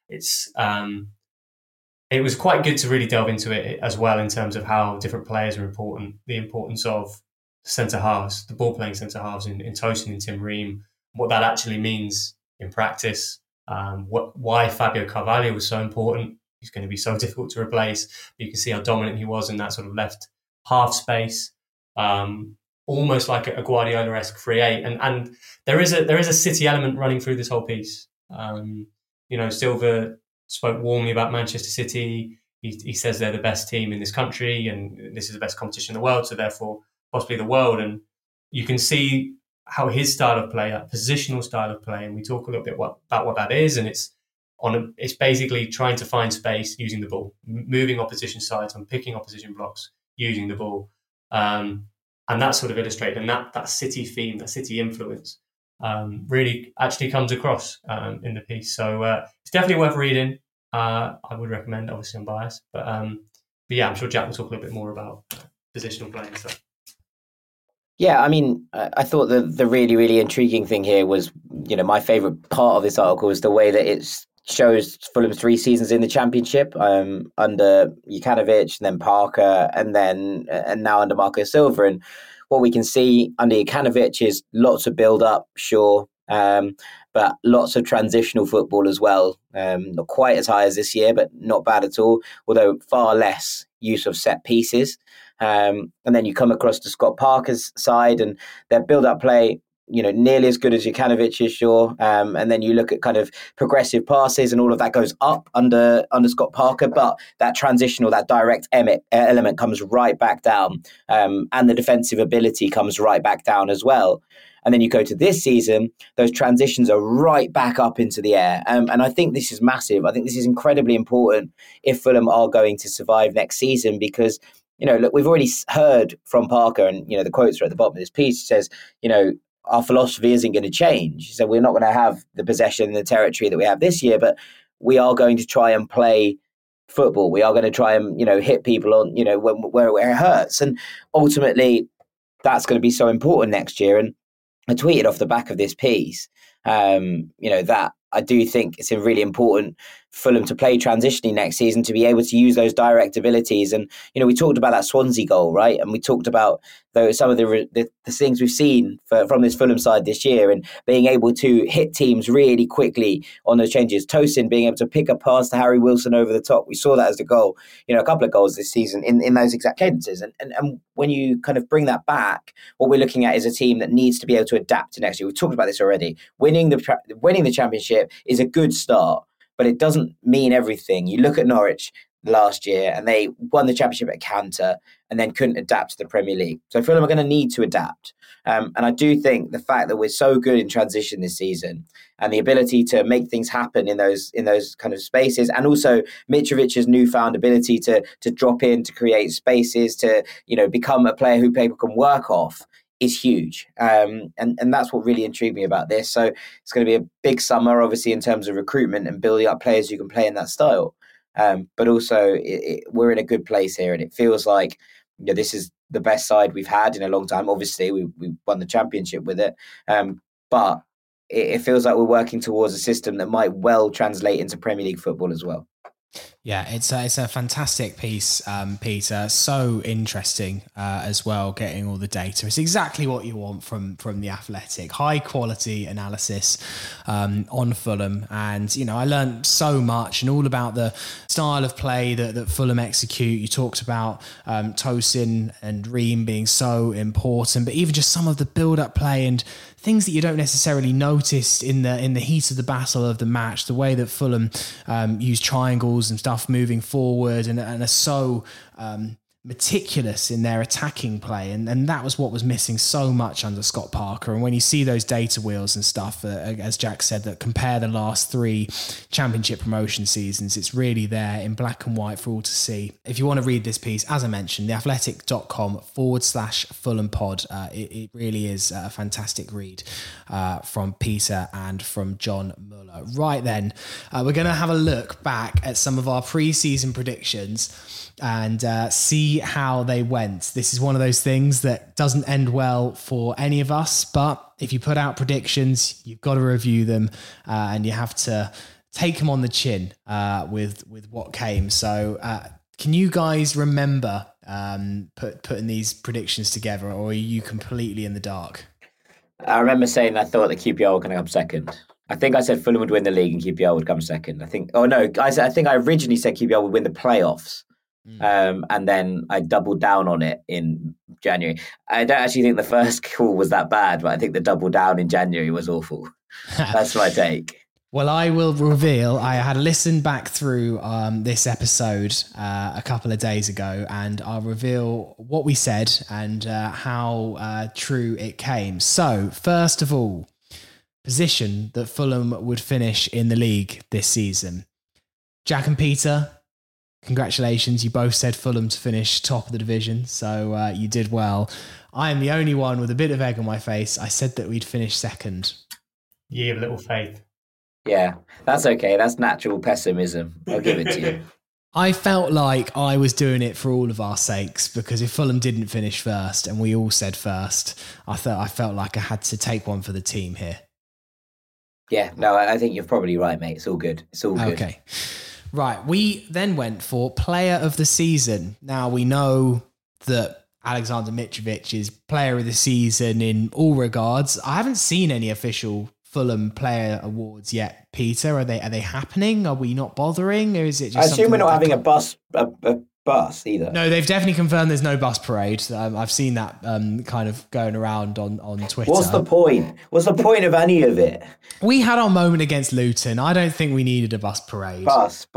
it was quite good to really delve into it as well in terms of how different players are important, the importance of centre halves, the ball playing centre halves in Tosin and Tim Ream, what that actually means in practice, why Fabio Carvalho was so important. He's going to be so difficult to replace. You can see how dominant he was in that sort of left half space. Almost like a Guardiola-esque 3-8, and there is a City element running through this whole piece. Silva spoke warmly about Manchester City. He says they're the best team in this country, and this is the best competition in the world, so therefore possibly the world. And you can see how his style of play, that positional style of play, and we talk a little bit about what that is, and it's basically trying to find space using the ball, moving opposition sides, and picking opposition blocks using the ball. And that's sort of illustrated, and that City theme, that City influence, really actually comes across in the piece. So it's definitely worth reading. I would recommend. Obviously, I'm biased, but yeah, I'm sure Jack will talk a little bit more about positional play and stuff. Yeah, I mean, I thought the really, really intriguing thing here was, my favourite part of this article was the way that it shows Fulham's 3 seasons in the Championship under Jokanovic, and then Parker, and now under Marco Silva. And what we can see under Jokanovic is lots of build-up, sure, but lots of transitional football as well. Not quite as high as this year, but not bad at all, although far less use of set pieces. And then you come across to Scott Parker's side, and their build-up play, nearly as good as Jokanovic is, sure. And then you look at kind of progressive passes, and all of that goes up under Scott Parker, but that transitional, that direct element comes right back down, and the defensive ability comes right back down as well. And then you go to this season, those transitions are right back up into the air. And I think this is massive. I think this is incredibly important if Fulham are going to survive next season, because look, we've already heard from Parker, and the quotes are at the bottom of this piece. It says, our philosophy isn't going to change. So we're not going to have the possession and the territory that we have this year, but we are going to try and play football. We are going to try and, hit people on, where it hurts. And ultimately, that's going to be so important next year. And I tweeted off the back of this piece, that I do think it's really important for Fulham to play transitioning next season, to be able to use those direct abilities. And, we talked about that Swansea goal, right? And we talked about some of the things we've seen from this Fulham side this year, and being able to hit teams really quickly on those changes. Tosin being able to pick a pass to Harry Wilson over the top. We saw that as the goal, a couple of goals this season in those exact cadences. And when you kind of bring that back, what we're looking at is a team that needs to be able to adapt to next year. We've talked about this already. Winning the championship is a good start, but it doesn't mean everything. You look at Norwich last year, and they won the championship at Cantor and then couldn't adapt to the Premier League. So Fulham are going to need to adapt. And I do think the fact that we're so good in transition this season, and the ability to make things happen in those kind of spaces, and also Mitrovic's newfound ability to drop in, to create spaces, to become a player who people can work off, is huge. And that's what really intrigued me about this. So it's going to be a big summer, obviously, in terms of recruitment and building up players who can play in that style. But also, we're in a good place here, and it feels like this is the best side we've had in a long time. Obviously, we won the championship with it, but it feels like we're working towards a system that might well translate into Premier League football as well. Yeah, it's a fantastic piece, Peter. So interesting as well, getting all the data. It's exactly what you want from The Athletic. High quality analysis on Fulham. And, I learned so much, and all about the style of play that Fulham execute. You talked about Tosin and Ream being so important, but even just some of the build-up play and things that you don't necessarily notice in the heat of the battle of the match, the way that Fulham use triangles and stuff moving forward and are so meticulous in their attacking play, and that was what was missing so much under Scott Parker. And when you see those data wheels and stuff, as Jack said, that compare the last 3 championship promotion seasons, it's really there in black and white for all to see. If you want to read this piece, as I mentioned, theathletic.com/Fulham pod, it really is a fantastic read from Peter and from John Muller. Right then, we're going to have a look back at some of our pre-season predictions and see how they went. This is one of those things that doesn't end well for any of us, but if you put out predictions, you've got to review them and you have to take them on the chin with what came. So can you guys remember putting these predictions together, or are you completely in the dark? I remember saying I thought that QPR were going to come second. I think I said Fulham would win the league and QPR would come second. I think I originally said QPR would win the playoffs. And then I doubled down on it in January. I don't actually think the first call was that bad, but I think the double down in January was awful. That's my take. Well, I will reveal, I had listened back through this episode a couple of days ago, and I'll reveal what we said and how true it came. So, first of all, position that Fulham would finish in the league this season. Jack and Peter, congratulations. You both said Fulham to finish top of the division, so you did well. I am the only one with a bit of egg on my face. I said that we'd finish second. You have little faith. Yeah, that's okay. That's natural pessimism. I'll give it to you. I felt like I was doing it for all of our sakes, because if Fulham didn't finish first and we all said first, I felt like I had to take one for the team here. Yeah, no, I think you're probably right, mate. It's all good. It's all good. Okay. Right, we then went for player of the season. Now, we know that Alexander Mitrovic is player of the season in all regards. I haven't seen any official Fulham player awards yet, Peter. Are they happening? Are we not bothering? Or is it just I assume we're not having a bus either. No, they've definitely confirmed there's no bus parade. I've seen that kind of going around on Twitter. What's the point? What's the point of any of it? We had our moment against Luton. I don't think we needed a bus parade. Bus.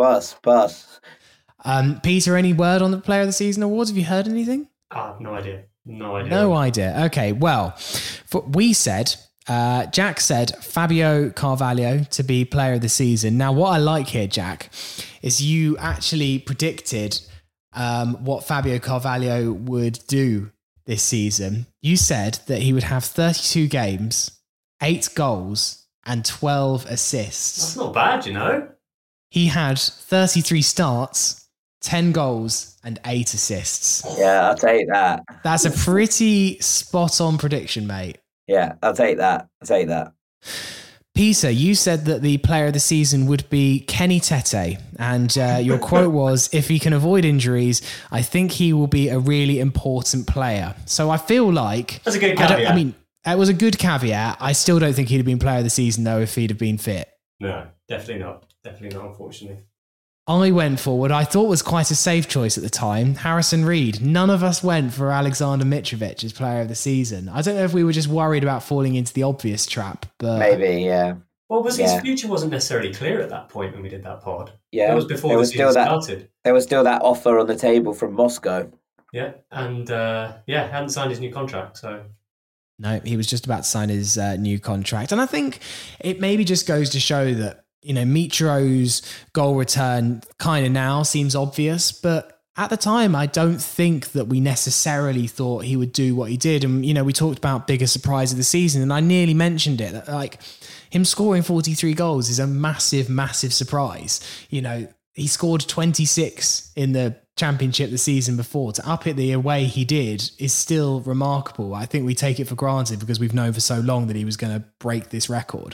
Peter, any word on the Player of the Season awards? Have you heard anything? No idea. No idea. Okay, well, we said... Jack said Fabio Carvalho to be player of the season. Now, what I like here, Jack, is you actually predicted what Fabio Carvalho would do this season, you said that he would have 32 games, 8 goals and 12 assists. That's not bad, you know. He had 33 starts, 10 goals and 8 assists. Yeah, I'll take that. That's a pretty spot-on prediction, mate. Yeah, I'll take that. Peter, you said that the player of the season would be Kenny Tete, and your quote was, if he can avoid injuries, I think he will be a really important player. So I feel like... That's a good caveat. I mean, it was a good caveat. I still don't think he'd have been player of the season, though, if he'd have been fit. No, definitely not. Definitely not, unfortunately. I went for what I thought was quite a safe choice at the time, Harrison Reed. None of us went for Alexander Mitrovic as player of the season. I don't know if we were just worried about falling into the obvious trap, but... Maybe, yeah. Well, his future wasn't necessarily clear at that point when we did that pod. Yeah, that was before the season started. There was still that offer on the table from Moscow. Yeah, and hadn't signed his new contract, so... No, he was just about to sign his new contract. And I think it maybe just goes to show that, you know, Mitro's goal return kind of now seems obvious, but at the time, I don't think that we necessarily thought he would do what he did. And, you know, we talked about biggest surprise of the season, and I nearly mentioned it. Like, him scoring 43 goals is a massive, massive surprise. You know, he scored 26 in the Championship the season before. To up it the way he did is still remarkable. I think we take it for granted because we've known for so long that he was going to break this record.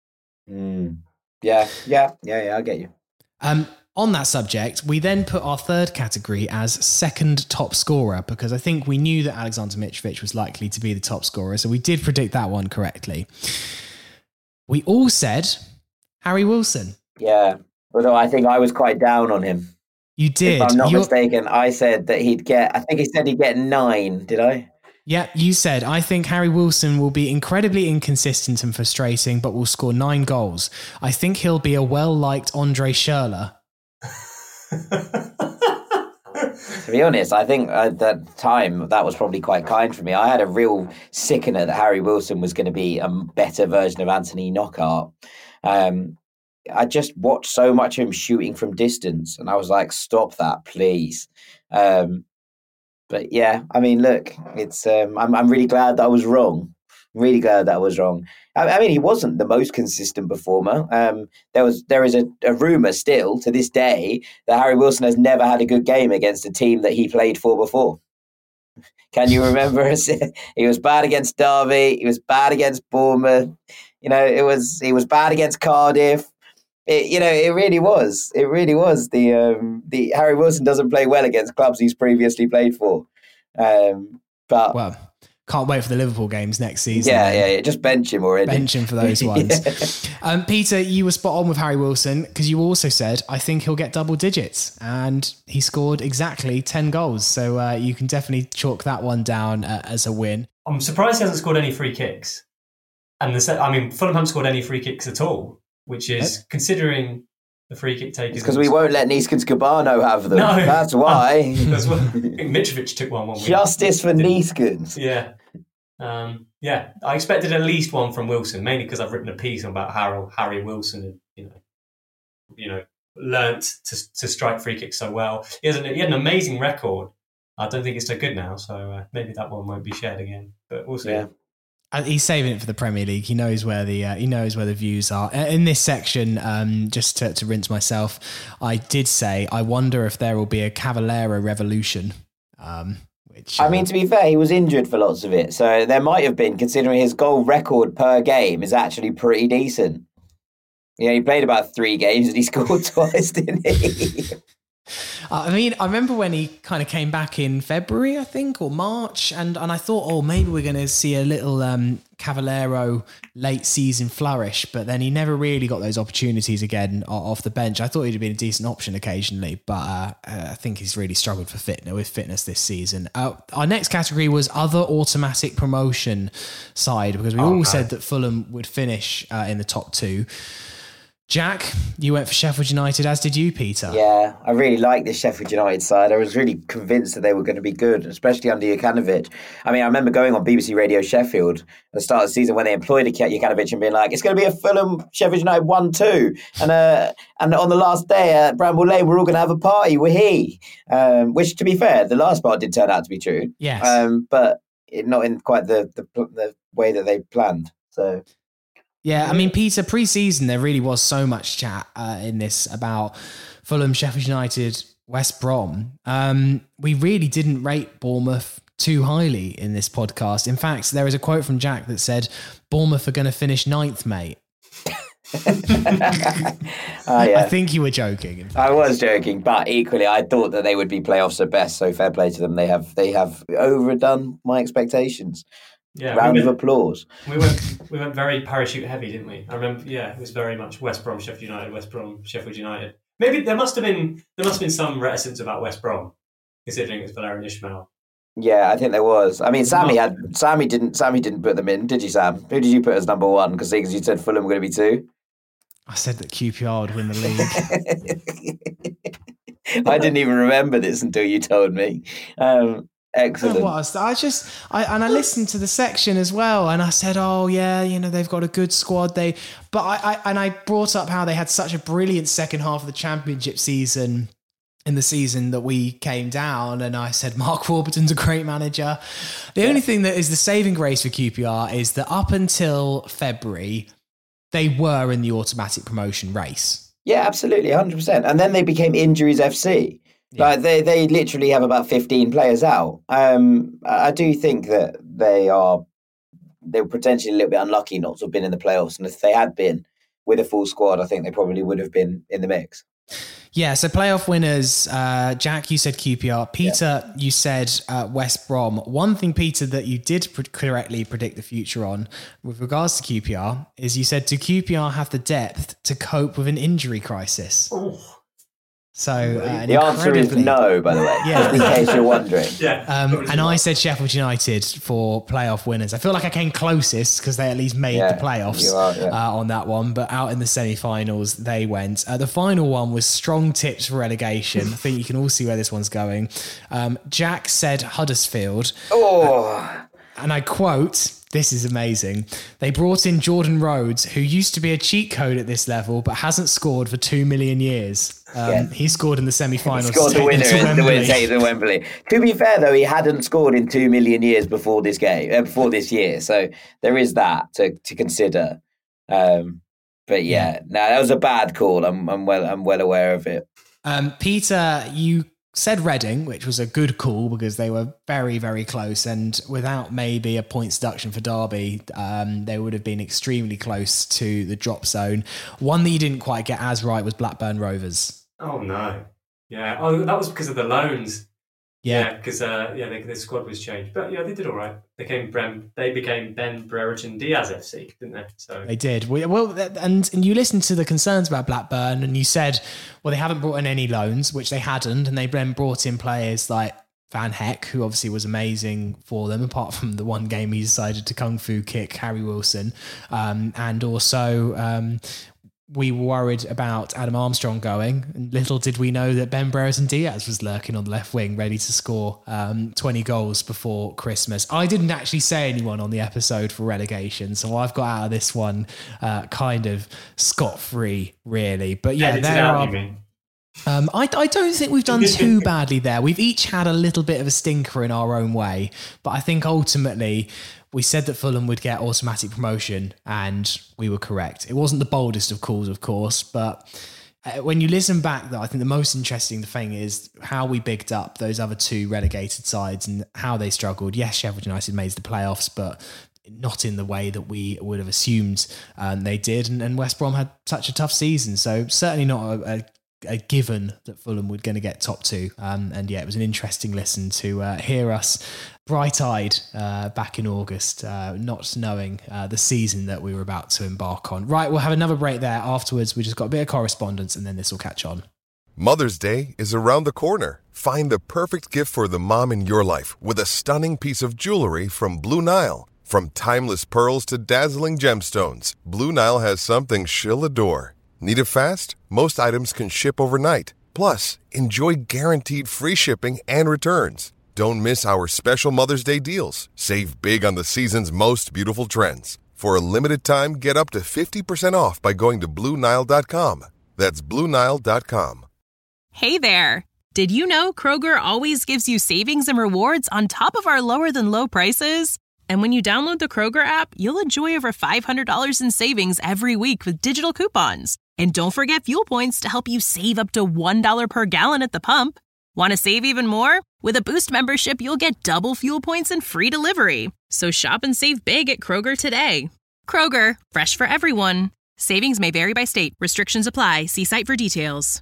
Yeah, I get you. On that subject, we then put our third category as second top scorer because I think we knew that Alexander Mitrovic was likely to be the top scorer, so we did predict that one correctly. We all said Harry Wilson. Yeah, although I think I was quite down on him. You did. If I'm not mistaken, I said that he'd get 9, did I? Yeah, you said, I think Harry Wilson will be incredibly inconsistent and frustrating, but will score 9 goals. I think he'll be a well-liked Andre Schürrle. To be honest, I think at that time, that was probably quite kind for me. I had a real sickener that Harry Wilson was going to be a better version of Anthony Knockaert. I just watched so much of him shooting from distance, and I was like, stop that, please. But yeah, I mean, look, it's I'm really glad that I was wrong. I'm really glad that I was wrong. I mean, he wasn't the most consistent performer. There is a rumor still to this day that Harry Wilson has never had a good game against a team that he played for before. Can you remember? He was bad against Derby. He was bad against Bournemouth. You know, he was bad against Cardiff. It really was. It really was. The Harry Wilson doesn't play well against clubs he's previously played for. But can't wait for the Liverpool games next season. Yeah. Just bench him already. Bench him for those ones. Peter, you were spot on with Harry Wilson because you also said, I think he'll get double digits. And he scored exactly 10 goals. So you can definitely chalk that one down as a win. I'm surprised he hasn't scored any free kicks. And Fulham haven't scored any free kicks at all, which is, considering the free kick takers... It's because we won't let Neeskens Gabano have them. No. That's why. That's why. I think Mitrovic took one week. Justice for Neeskens. Yeah. I expected at least one from Wilson, mainly because I've written a piece about Harry Wilson and, learnt to strike free kicks so well. He had an amazing record. I don't think it's so good now, so maybe that one won't be shared again. But we'll see. Yeah. He's saving it for the Premier League. He knows where the views are. In this section, just to rinse myself, I did say I wonder if there will be a Cavaleiro revolution. To be fair, he was injured for lots of it, so there might have been, considering his goal record per game is actually pretty decent. Yeah, he played about 3 games and he scored twice, didn't he? I remember when he kind of came back in February, I think, or March, and I thought, maybe we're going to see a little Cavaleiro late season flourish, but then he never really got those opportunities again off the bench. I thought he'd have been a decent option occasionally, but I think he's really struggled with fitness this season. Our next category was other automatic promotion side, because we all said that Fulham would finish in the top 2. Jack, you went for Sheffield United, as did you, Peter. Yeah, I really like this Sheffield United side. I was really convinced that they were going to be good, especially under Jokanovic. I remember going on BBC Radio Sheffield at the start of the season when they employed Jokanovic and being like, it's going to be a Fulham Sheffield United 1-2. And on the last day at Bramble Lane, we're all going to have a party. Which, to be fair, the last part did turn out to be true. Yes. But not in quite the way that they planned. So. Yeah, I mean, Peter, pre-season, there really was so much chat in this about Fulham, Sheffield United, West Brom. We really didn't rate Bournemouth too highly in this podcast. In fact, there is a quote from Jack that said, "Bournemouth are going to finish 9th, mate." Yeah. I think you were joking. I was joking, but equally, I thought that they would be playoffs at best. So fair play to them. They have overdone my expectations. Yeah, round of applause. We went very parachute heavy, didn't we? I remember. Yeah, it was very much West Brom, Sheffield United, West Brom, Sheffield United. Maybe there must have been some reticence about West Brom, considering it's Valérien Ismaël. Yeah, I think there was. I mean, Sammy didn't put them in, did you, Sam? Who did you put as number 1? Because you said Fulham were going to be 2. I said that QPR would win the league. I didn't even remember this until you told me. Excellent. I listened to the section as well, and I said, "Oh yeah, they've got a good squad." I brought up how they had such a brilliant second half of the Championship season. In the season that we came down, and I said Mark Warburton's a great manager. The only thing that is the saving grace for QPR is that up until February, they were in the automatic promotion race. Yeah, absolutely, 100%. And then they became Injuries FC. Yeah. Like they literally have about 15 players out. I do think that they were potentially a little bit unlucky not to have been in the playoffs. And if they had been with a full squad, I think they probably would have been in the mix. Yeah, so playoff winners, Jack, you said QPR. Peter, you said West Brom. One thing, Peter, that you did correctly predict the future on with regards to QPR is you said, do QPR have the depth to cope with an injury crisis? Oh. So the answer is no, by the way, in case you're wondering. And I said Sheffield United for playoff winners. I feel like I came closest because they at least made the playoffs on that one. But out in the semi-finals, they went. The final one was strong tips for relegation. I think you can all see where this one's going. Jack said Huddersfield. And I quote, this is amazing. They brought in Jordan Rhodes, who used to be a cheat code at this level, but hasn't scored for 2 million years. He scored in the semi-finals. Scored the winner in Wembley. To be fair, though, he hadn't scored in 2 million years before this year. So there is that to consider. But that was a bad call. I'm well aware of it. Peter, you said Reading, which was a good call because they were very, very close. And without maybe a points deduction for Derby, they would have been extremely close to the drop zone. One that you didn't quite get as right was Blackburn Rovers. Oh, no. Yeah. Oh, that was because of the loans. Yeah, because the squad was changed. But yeah, they did all right. They became Ben Brereton Diaz FC, didn't they? So they did. And you listened to the concerns about Blackburn, and you said, well, they haven't brought in any loans, which they hadn't, and they then brought in players like Van Heck, who obviously was amazing for them, apart from the one game he decided to kung fu kick Harry Wilson, and also. We were worried about Adam Armstrong going, and little did we know that Ben Brereton Diaz was lurking on the left wing, ready to score 20 goals before Christmas. I didn't actually say anyone on the episode for relegation, so I've got out of this one kind of scot-free, really. But yeah, I don't think we've done too badly there. We've each had a little bit of a stinker in our own way, but I think ultimately we said that Fulham would get automatic promotion, and we were correct. It wasn't the boldest of calls, of course, but when you listen back, though, I think the most interesting thing is how we bigged up those other two relegated sides and how they struggled. Yes, Sheffield United made the playoffs, but not in the way that we would have assumed they did. And West Brom had such a tough season, so certainly not a given that Fulham were going to get top 2. And yeah, it was an interesting listen to hear us bright-eyed back in August, not knowing the season that we were about to embark on. Right, we'll have another break there. Afterwards, we just got a bit of correspondence, and then this will catch on. Mother's Day is around the corner. Find the perfect gift for the mom in your life with a stunning piece of jewelry from Blue Nile. From timeless pearls to dazzling gemstones, Blue Nile has something she'll adore. Need it fast? Most items can ship overnight. Plus, enjoy guaranteed free shipping and returns. Don't miss our special Mother's Day deals. Save big on the season's most beautiful trends. For a limited time, get up to 50% off by going to BlueNile.com. That's BlueNile.com. Hey there. Did you know Kroger always gives you savings and rewards on top of our lower than low prices? And when you download the Kroger app, you'll enjoy over $500 in savings every week with digital coupons. And don't forget fuel points to help you save up to $1 per gallon at the pump. Want to save even more? With a Boost membership, you'll get double fuel points and free delivery. So shop and save big at Kroger today. Kroger, fresh for everyone. Savings may vary by state. Restrictions apply. See site for details.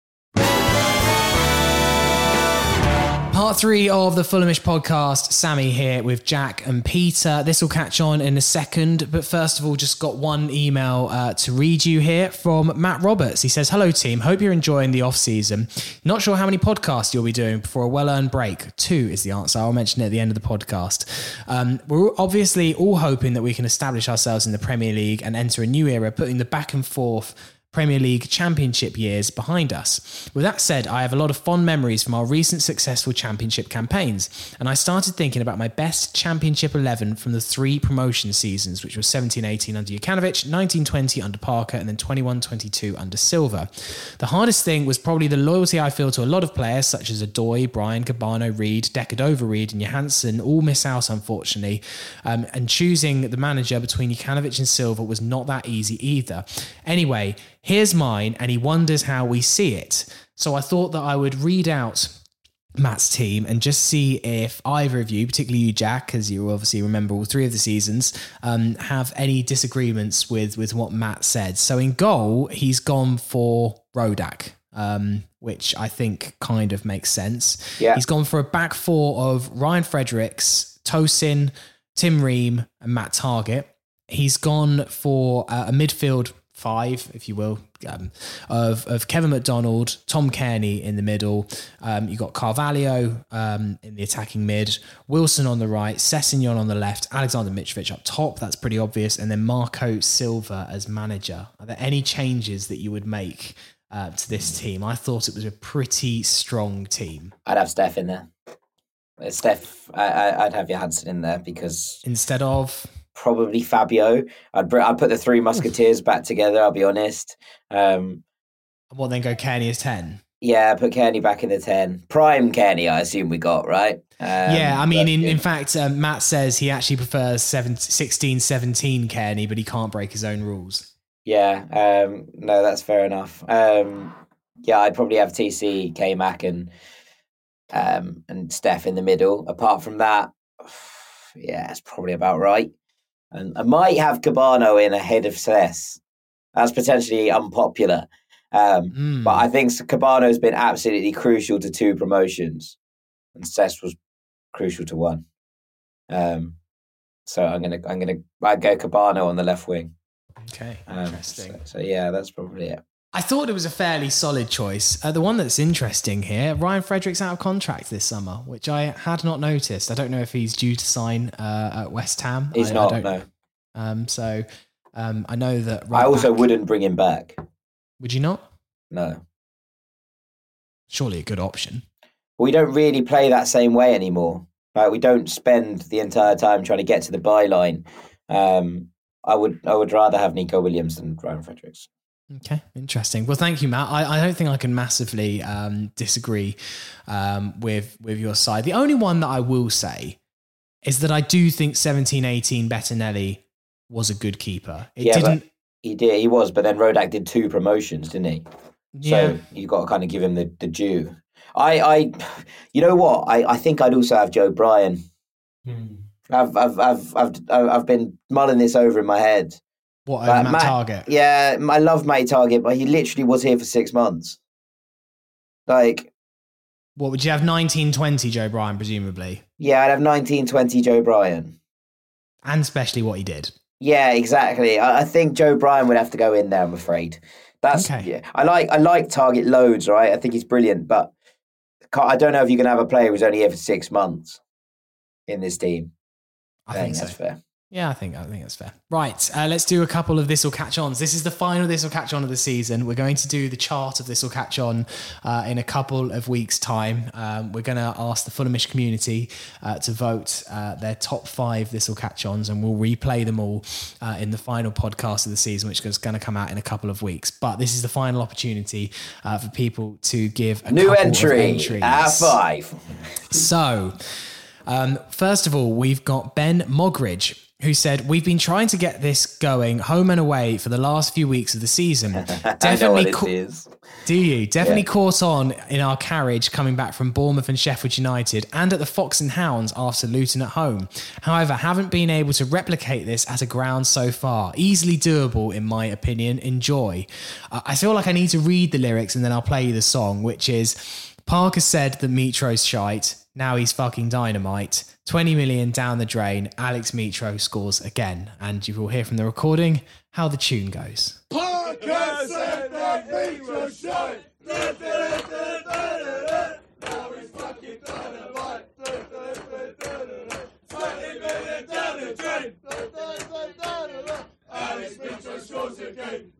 Part 3 of the Fulhamish podcast. Sammy here with Jack and Peter. This will catch on in a second, but first of all, just got one email to read you here from Matt Roberts. He says, "Hello team, hope you're enjoying the off-season. Not sure how many podcasts you'll be doing before a well-earned break. 2 is the answer. I'll mention it at the end of the podcast. We're obviously all hoping that we can establish ourselves in the Premier League and enter a new era, putting the back and forth Premier League Championship years behind us. With that said, I have a lot of fond memories from our recent successful Championship campaigns, and I started thinking about my best Championship 11 from the 3 promotion seasons, which was 17-18 under Jokanovic, 19-20 under Parker, and then 21-22 under Silva. The hardest thing was probably the loyalty I feel to a lot of players such as Odoi, Bryan, Cabano, Reed, Decadova-Reed, and Johansson all miss out, unfortunately, and choosing the manager between Jokanovic and Silva was not that easy either. Anyway, here's mine, and he wonders how we see it. So I thought that I would read out Matt's team and just see if either of you, particularly you, Jack, because you obviously remember all 3 of the seasons, have any disagreements with what Matt said. So in goal, he's gone for Rodak, which I think kind of makes sense. Yeah. He's gone for a back 4 of Ryan Fredericks, Tosin, Tim Ream, and Matt Targett. He's gone for a midfield 5, if you will, of Kevin McDonald, Tom Cairney in the middle. You've got Carvalho in the attacking mid, Wilson on the right, Sessegnon on the left, Alexander Mitrovic up top. That's pretty obvious. And then Marco Silva as manager. Are there any changes that you would make to this team? I thought it was a pretty strong team. I'd have Steph in there. Steph, I'd have Johansson in there because... Instead of... Probably Fabio. I'd put the 3 Musketeers back together, I'll be honest. Then go Cairney as 10? Yeah, put Cairney back in the 10. Prime Cairney, I assume we got, right? In fact, Matt says he actually prefers 16-17 Cairney, but he can't break his own rules. Yeah, no, that's fair enough. I'd probably have TC, K-Mac and Steph in the middle. Apart from that, yeah, it's probably about right. And I might have Cabano in ahead of Cess. That's potentially unpopular. But I think Cabano's been absolutely crucial to 2 promotions. And Cess was crucial to 1. So I'd go Cabano on the left wing. Okay, interesting. So yeah, that's probably it. I thought it was a fairly solid choice. The one that's interesting here, Ryan Fredericks out of contract this summer, which I had not noticed. I don't know if he's due to sign at West Ham. He's not, no. I know that... I also wouldn't bring him back. Would you not? No. Surely a good option. We don't really play that same way anymore. Like, we don't spend the entire time trying to get to the byline. I would rather have Nico Williams than Ryan Fredericks. Okay, interesting. Well, thank you, Matt. I don't think I can massively disagree with your side. The only one that I will say is that I do think 17-18 Bettinelli was a good keeper. He did. He was, but then Rodak did 2 promotions, didn't he? Yeah. So you've got to kind of give him the due. You know what? I think I'd also have Joe Bryan. I've been mulling this over in my head. What, Matt Targett? Yeah, I love Matt Targett, but he literally was here for 6 months. Like, what would you have? 19-20 Joe Bryan, presumably. Yeah, I'd have 19-20 Joe Bryan, and especially what he did. Yeah, exactly. I think Joe Bryan would have to go in there. I'm afraid. That's okay. Yeah. I like Targett loads, right? I think he's brilliant, but I don't know if you can have a player who's only here for 6 months in this team. I think so. That's fair. Yeah, I think that's fair. Right, let's do a couple of This'll Catch Ons. This is the final This'll Catch On of the season. We're going to do the chart of This'll Catch On in a couple of weeks' time. We're going to ask the Fulhamish community to vote their top 5 This'll Catch Ons, and we'll replay them all in the final podcast of the season, which is going to come out in a couple of weeks. But this is the final opportunity for people to give a new couple entry, of entries. our 5. So, first of all, we've got Ben Mogridge, who said, we've been trying to get this going home and away for the last few weeks of the season. I know what it is. Do you? Definitely caught on in our carriage coming back from Bournemouth and Sheffield United and at the Fox and Hounds after Luton at home. However, haven't been able to replicate this at a ground so far. Easily doable, in my opinion. Enjoy. I feel like I need to read the lyrics and then I'll play you the song, which is, Parker said that Mitro's shite. Now he's fucking dynamite. 20 million down the drain. Alex Mitro scores again. And you will hear from the recording how the tune goes. Parker said that Mitro's shite. Now he's fucking dynamite. 20 million down the drain. Alex Mitro scores again.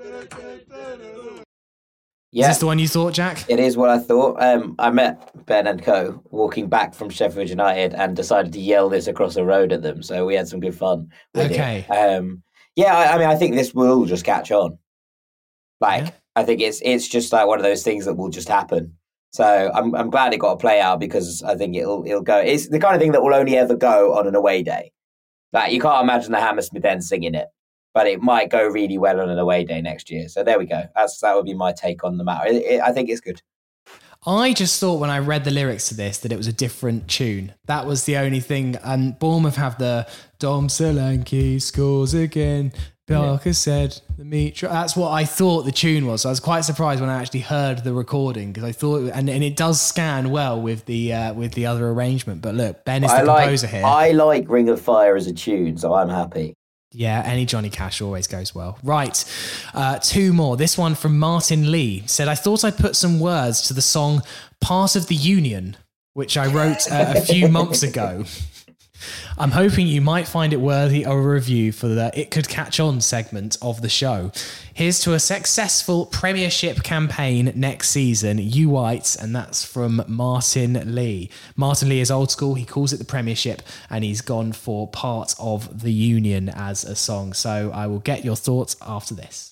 Yeah. Is this the one you thought, Jack? It is what I thought. I met Ben and Co. walking back from Sheffield United and decided to yell this across the road at them. So we had some good fun with it. I mean, I think this will just catch on. I think it's just like one of those things that will just happen. So I'm glad it got a play out because I think it'll go. It's the kind of thing that will only ever go on an away day. Like you can't imagine the Hammersmith End singing it. But it might go really well on an away day next year. So there we go. That would be my take on the matter. I think it's good. I just thought when I read the lyrics to this that it was a different tune. That was the only thing. And Bournemouth have the Dom Solanke scores again. Parker said the Mitro. That's what I thought the tune was. So I was quite surprised when I actually heard the recording because I thought, and it does scan well with the other arrangement. But look, Ben is the composer here. I like Ring of Fire as a tune, so I'm happy. Yeah, any Johnny Cash always goes well. Right, 2 more. This one from Martin Lee said, I thought I'd put some words to the song Part of the Union, which I wrote a few months ago. I'm hoping you might find it worthy of a review for the It Could Catch On segment of the show. Here's to a successful Premiership campaign next season, you Whites, and that's from Martin Lee. Martin Lee is old school, he calls it the Premiership, and he's gone for Part of the Union as a song. So I will get your thoughts after this.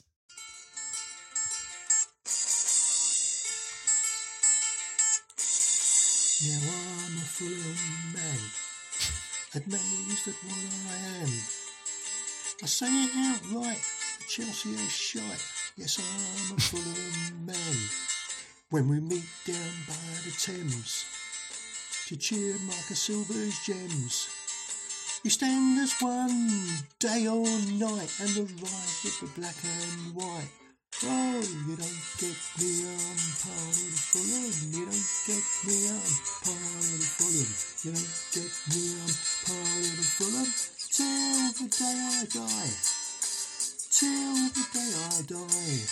Yeah, I'm a Fulham man. Amazed at what I am. I say it outright, Chelsea are shite. Yes, I'm a Fulham man. When we meet down by the Thames to cheer Marcus Silva's gems, we stand as one day or night and the rise of the black and white. Oh, you don't get me, I'm part of the Fulham. You don't get me, I'm part of the Fulham. You don't get me, I'm part of the Fulham. Till the day I die. Till the day I die.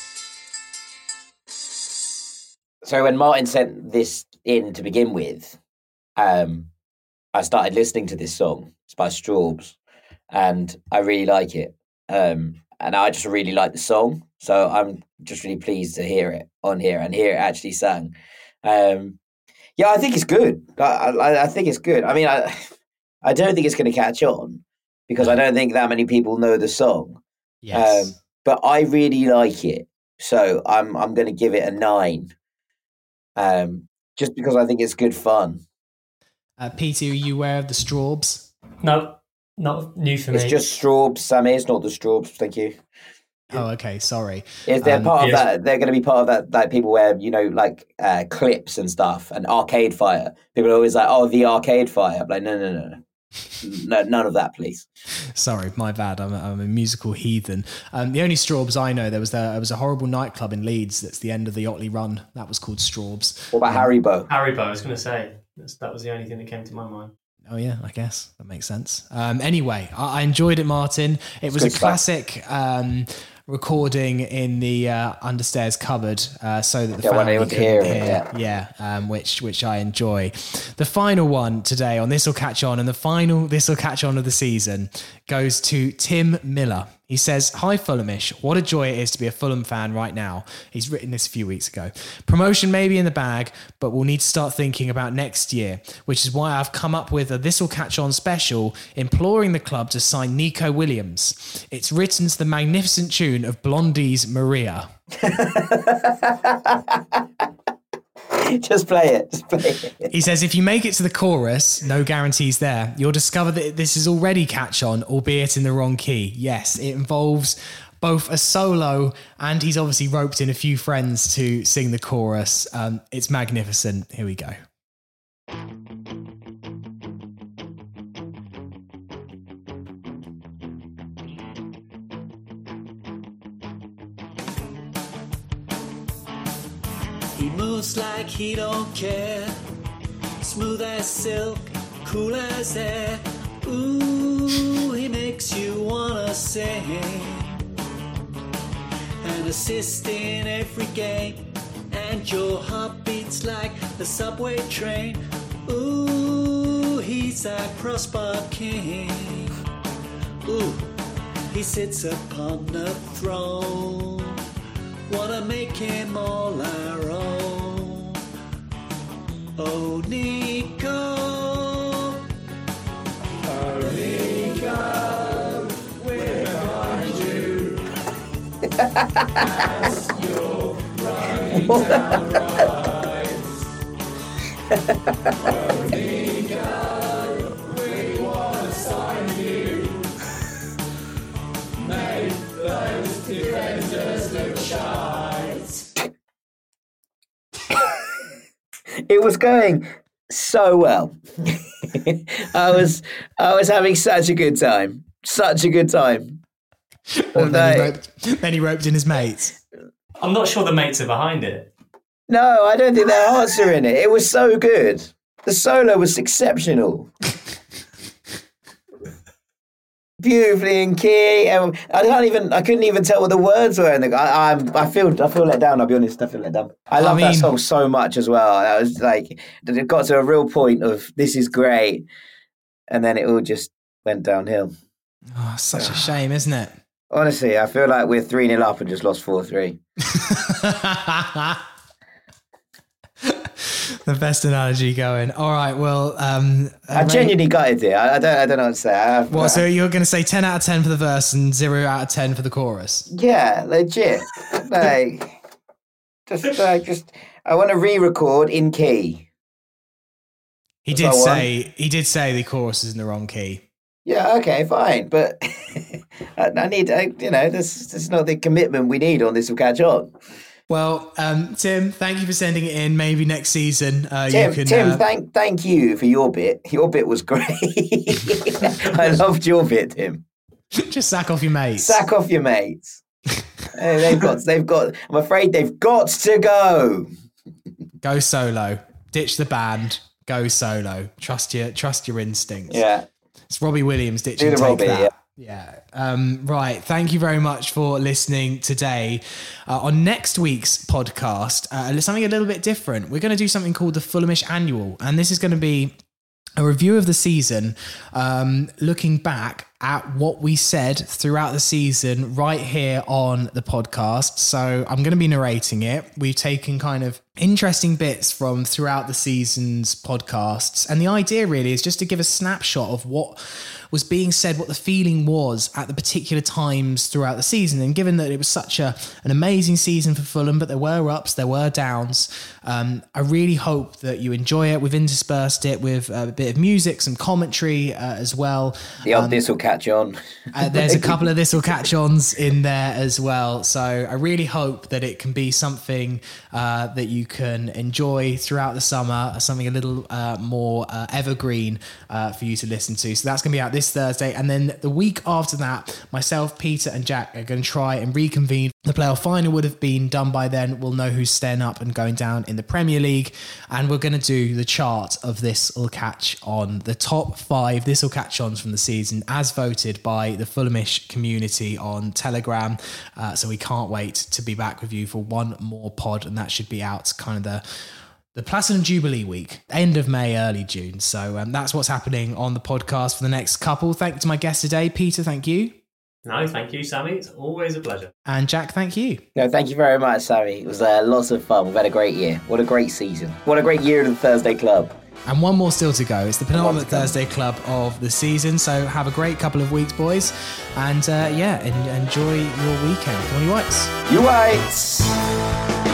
So when Martin sent this in to begin with, I started listening to this song. It's by Straubs, and I really like it. And I just really like the song. So I'm just really pleased to hear it on here and hear it actually sung. Yeah, I think it's good. I think it's good. I mean, I don't think it's going to catch on because I don't think that many people know the song. Yes. But I really like it. So I'm going to give it a 9. Just because I think it's good fun. Peter, are you aware of the Straubs? No, not new for me. It's just Straubs, Sammy. It's not the Straubs. Thank you. Oh, okay. Sorry. Is they're part of that? They're going to be part of that. Like people wear, like clips and stuff, and Arcade Fire. People are always like, "Oh, the Arcade Fire." I'm like, no, none of that, please. Sorry, my bad. I'm a musical heathen. The only Straubs I know, there was a horrible nightclub in Leeds. That's the end of the Otley Run. That was called Straubs. What about Haribo? Haribo. I was going to say that was the only thing that came to my mind. Oh yeah, I guess that makes sense. Anyway, I enjoyed it, Martin. It was a classic recording in the understairs cupboard so that the Don't want family anyone to can hear hear. it, Which I enjoy. The final one today on This Will Catch On, and the final This Will Catch On of the season goes to Tim Miller. He says, "Hi Fulhamish, what a joy it is to be a Fulham fan right now." He's written this a few weeks ago. "Promotion may be in the bag, but we'll need to start thinking about next year, which is why I've come up with a This Will Catch On special imploring the club to sign Nico Williams. It's written to the magnificent tune of Blondie's Maria." Just play it. He says, "If you make it to the chorus, no guarantees there, you'll discover that this is already Catch On, albeit in the wrong key. Yes, it involves both a solo and he's obviously roped in a few friends to sing the chorus. It's magnificent. Here we go." He moves like he don't care, smooth as silk, cool as air. Ooh, he makes you wanna sing. An assist in every game, and your heart beats like the subway train. Ooh, he's our crossbar king. Ooh, he sits upon the throne. Wanna make him all our own. Oh, Nico. Oh, Nico. We're behind you. As your right down rise. Oh, Nico. We wanna sign you. Make those defenders look shy. It was going so well. I was having such a good time. Well, then he roped in his mates. I'm not sure the mates are behind it. No, I don't think their hearts are in it. It was so good. The solo was exceptional. Beautifully in key. I couldn't even tell what the words were. I feel let down. I'll be honest. I feel let down. I love that song so much as well. I was like, it got to a real point of this is great, and then it all just went downhill. Oh, such a shame, isn't it? Honestly, I feel like we're 3-0 up and just lost 4-3. The best analogy going. All right, well... I genuinely gutted it. I don't know what to say. So you're going to say 10 out of 10 for the verse and 0 out of 10 for the chorus? Yeah, legit. I want to re-record in key. He did say the chorus is in the wrong key. Yeah, okay, fine. But I need, this is not the commitment we need on This Will Catch On. Well, Tim, thank you for sending it in. Maybe next season thank you for your bit. Your bit was great. I loved your bit, Tim. Just sack off your mates. Sack off your mates. They've got. I'm afraid they've got to go. Go solo. Ditch the band. Go solo. Trust your instincts. Yeah. It's Robbie Williams ditching Take That. Yeah. Right. Thank you very much for listening today. On next week's podcast, something a little bit different. We're going to do something called the Fulhamish Annual, and this is going to be a review of the season, looking back at what we said throughout the season right here on the podcast. So I'm going to be narrating it. We've taken kind of interesting bits from throughout the season's podcasts. And the idea really is just to give a snapshot of what was being said, what the feeling was at the particular times throughout the season. And given that it was such an amazing season for Fulham, but there were ups, there were downs, I really hope that you enjoy it. We've interspersed it with a bit of music, some commentary as well. The odd This Will Catch On. There's a couple of This Will Catch Ons in there as well. So I really hope that it can be something that you can enjoy throughout the summer, something a little more evergreen for you to listen to. So that's going to be out this Thursday. And then the week after that, myself, Peter and Jack are going to try and reconvene The playoff final would have been done by then. We'll know who's staying up and going down in the Premier League. And we're going to do the chart of This Will Catch On, the top 5 This Will Catch Ons from the season as voted by the Fulhamish community on Telegram. So we can't wait to be back with you for one more pod, and that should be out kind of the Platinum Jubilee week, end of May, early June. So that's what's happening on the podcast for the next couple. Thank you to my guest today. Peter, thank you. No, thank you, Sammy. It's always a pleasure. And Jack, thank you. No, thank you very much, Sammy. It was lots of fun. We've had a great year. What a great season. What a great year of the Thursday Club. And one more still to go. It's the penultimate Thursday Club of the season. So have a great couple of weeks, boys. And enjoy your weekend. Come on, you Whites. You Whites.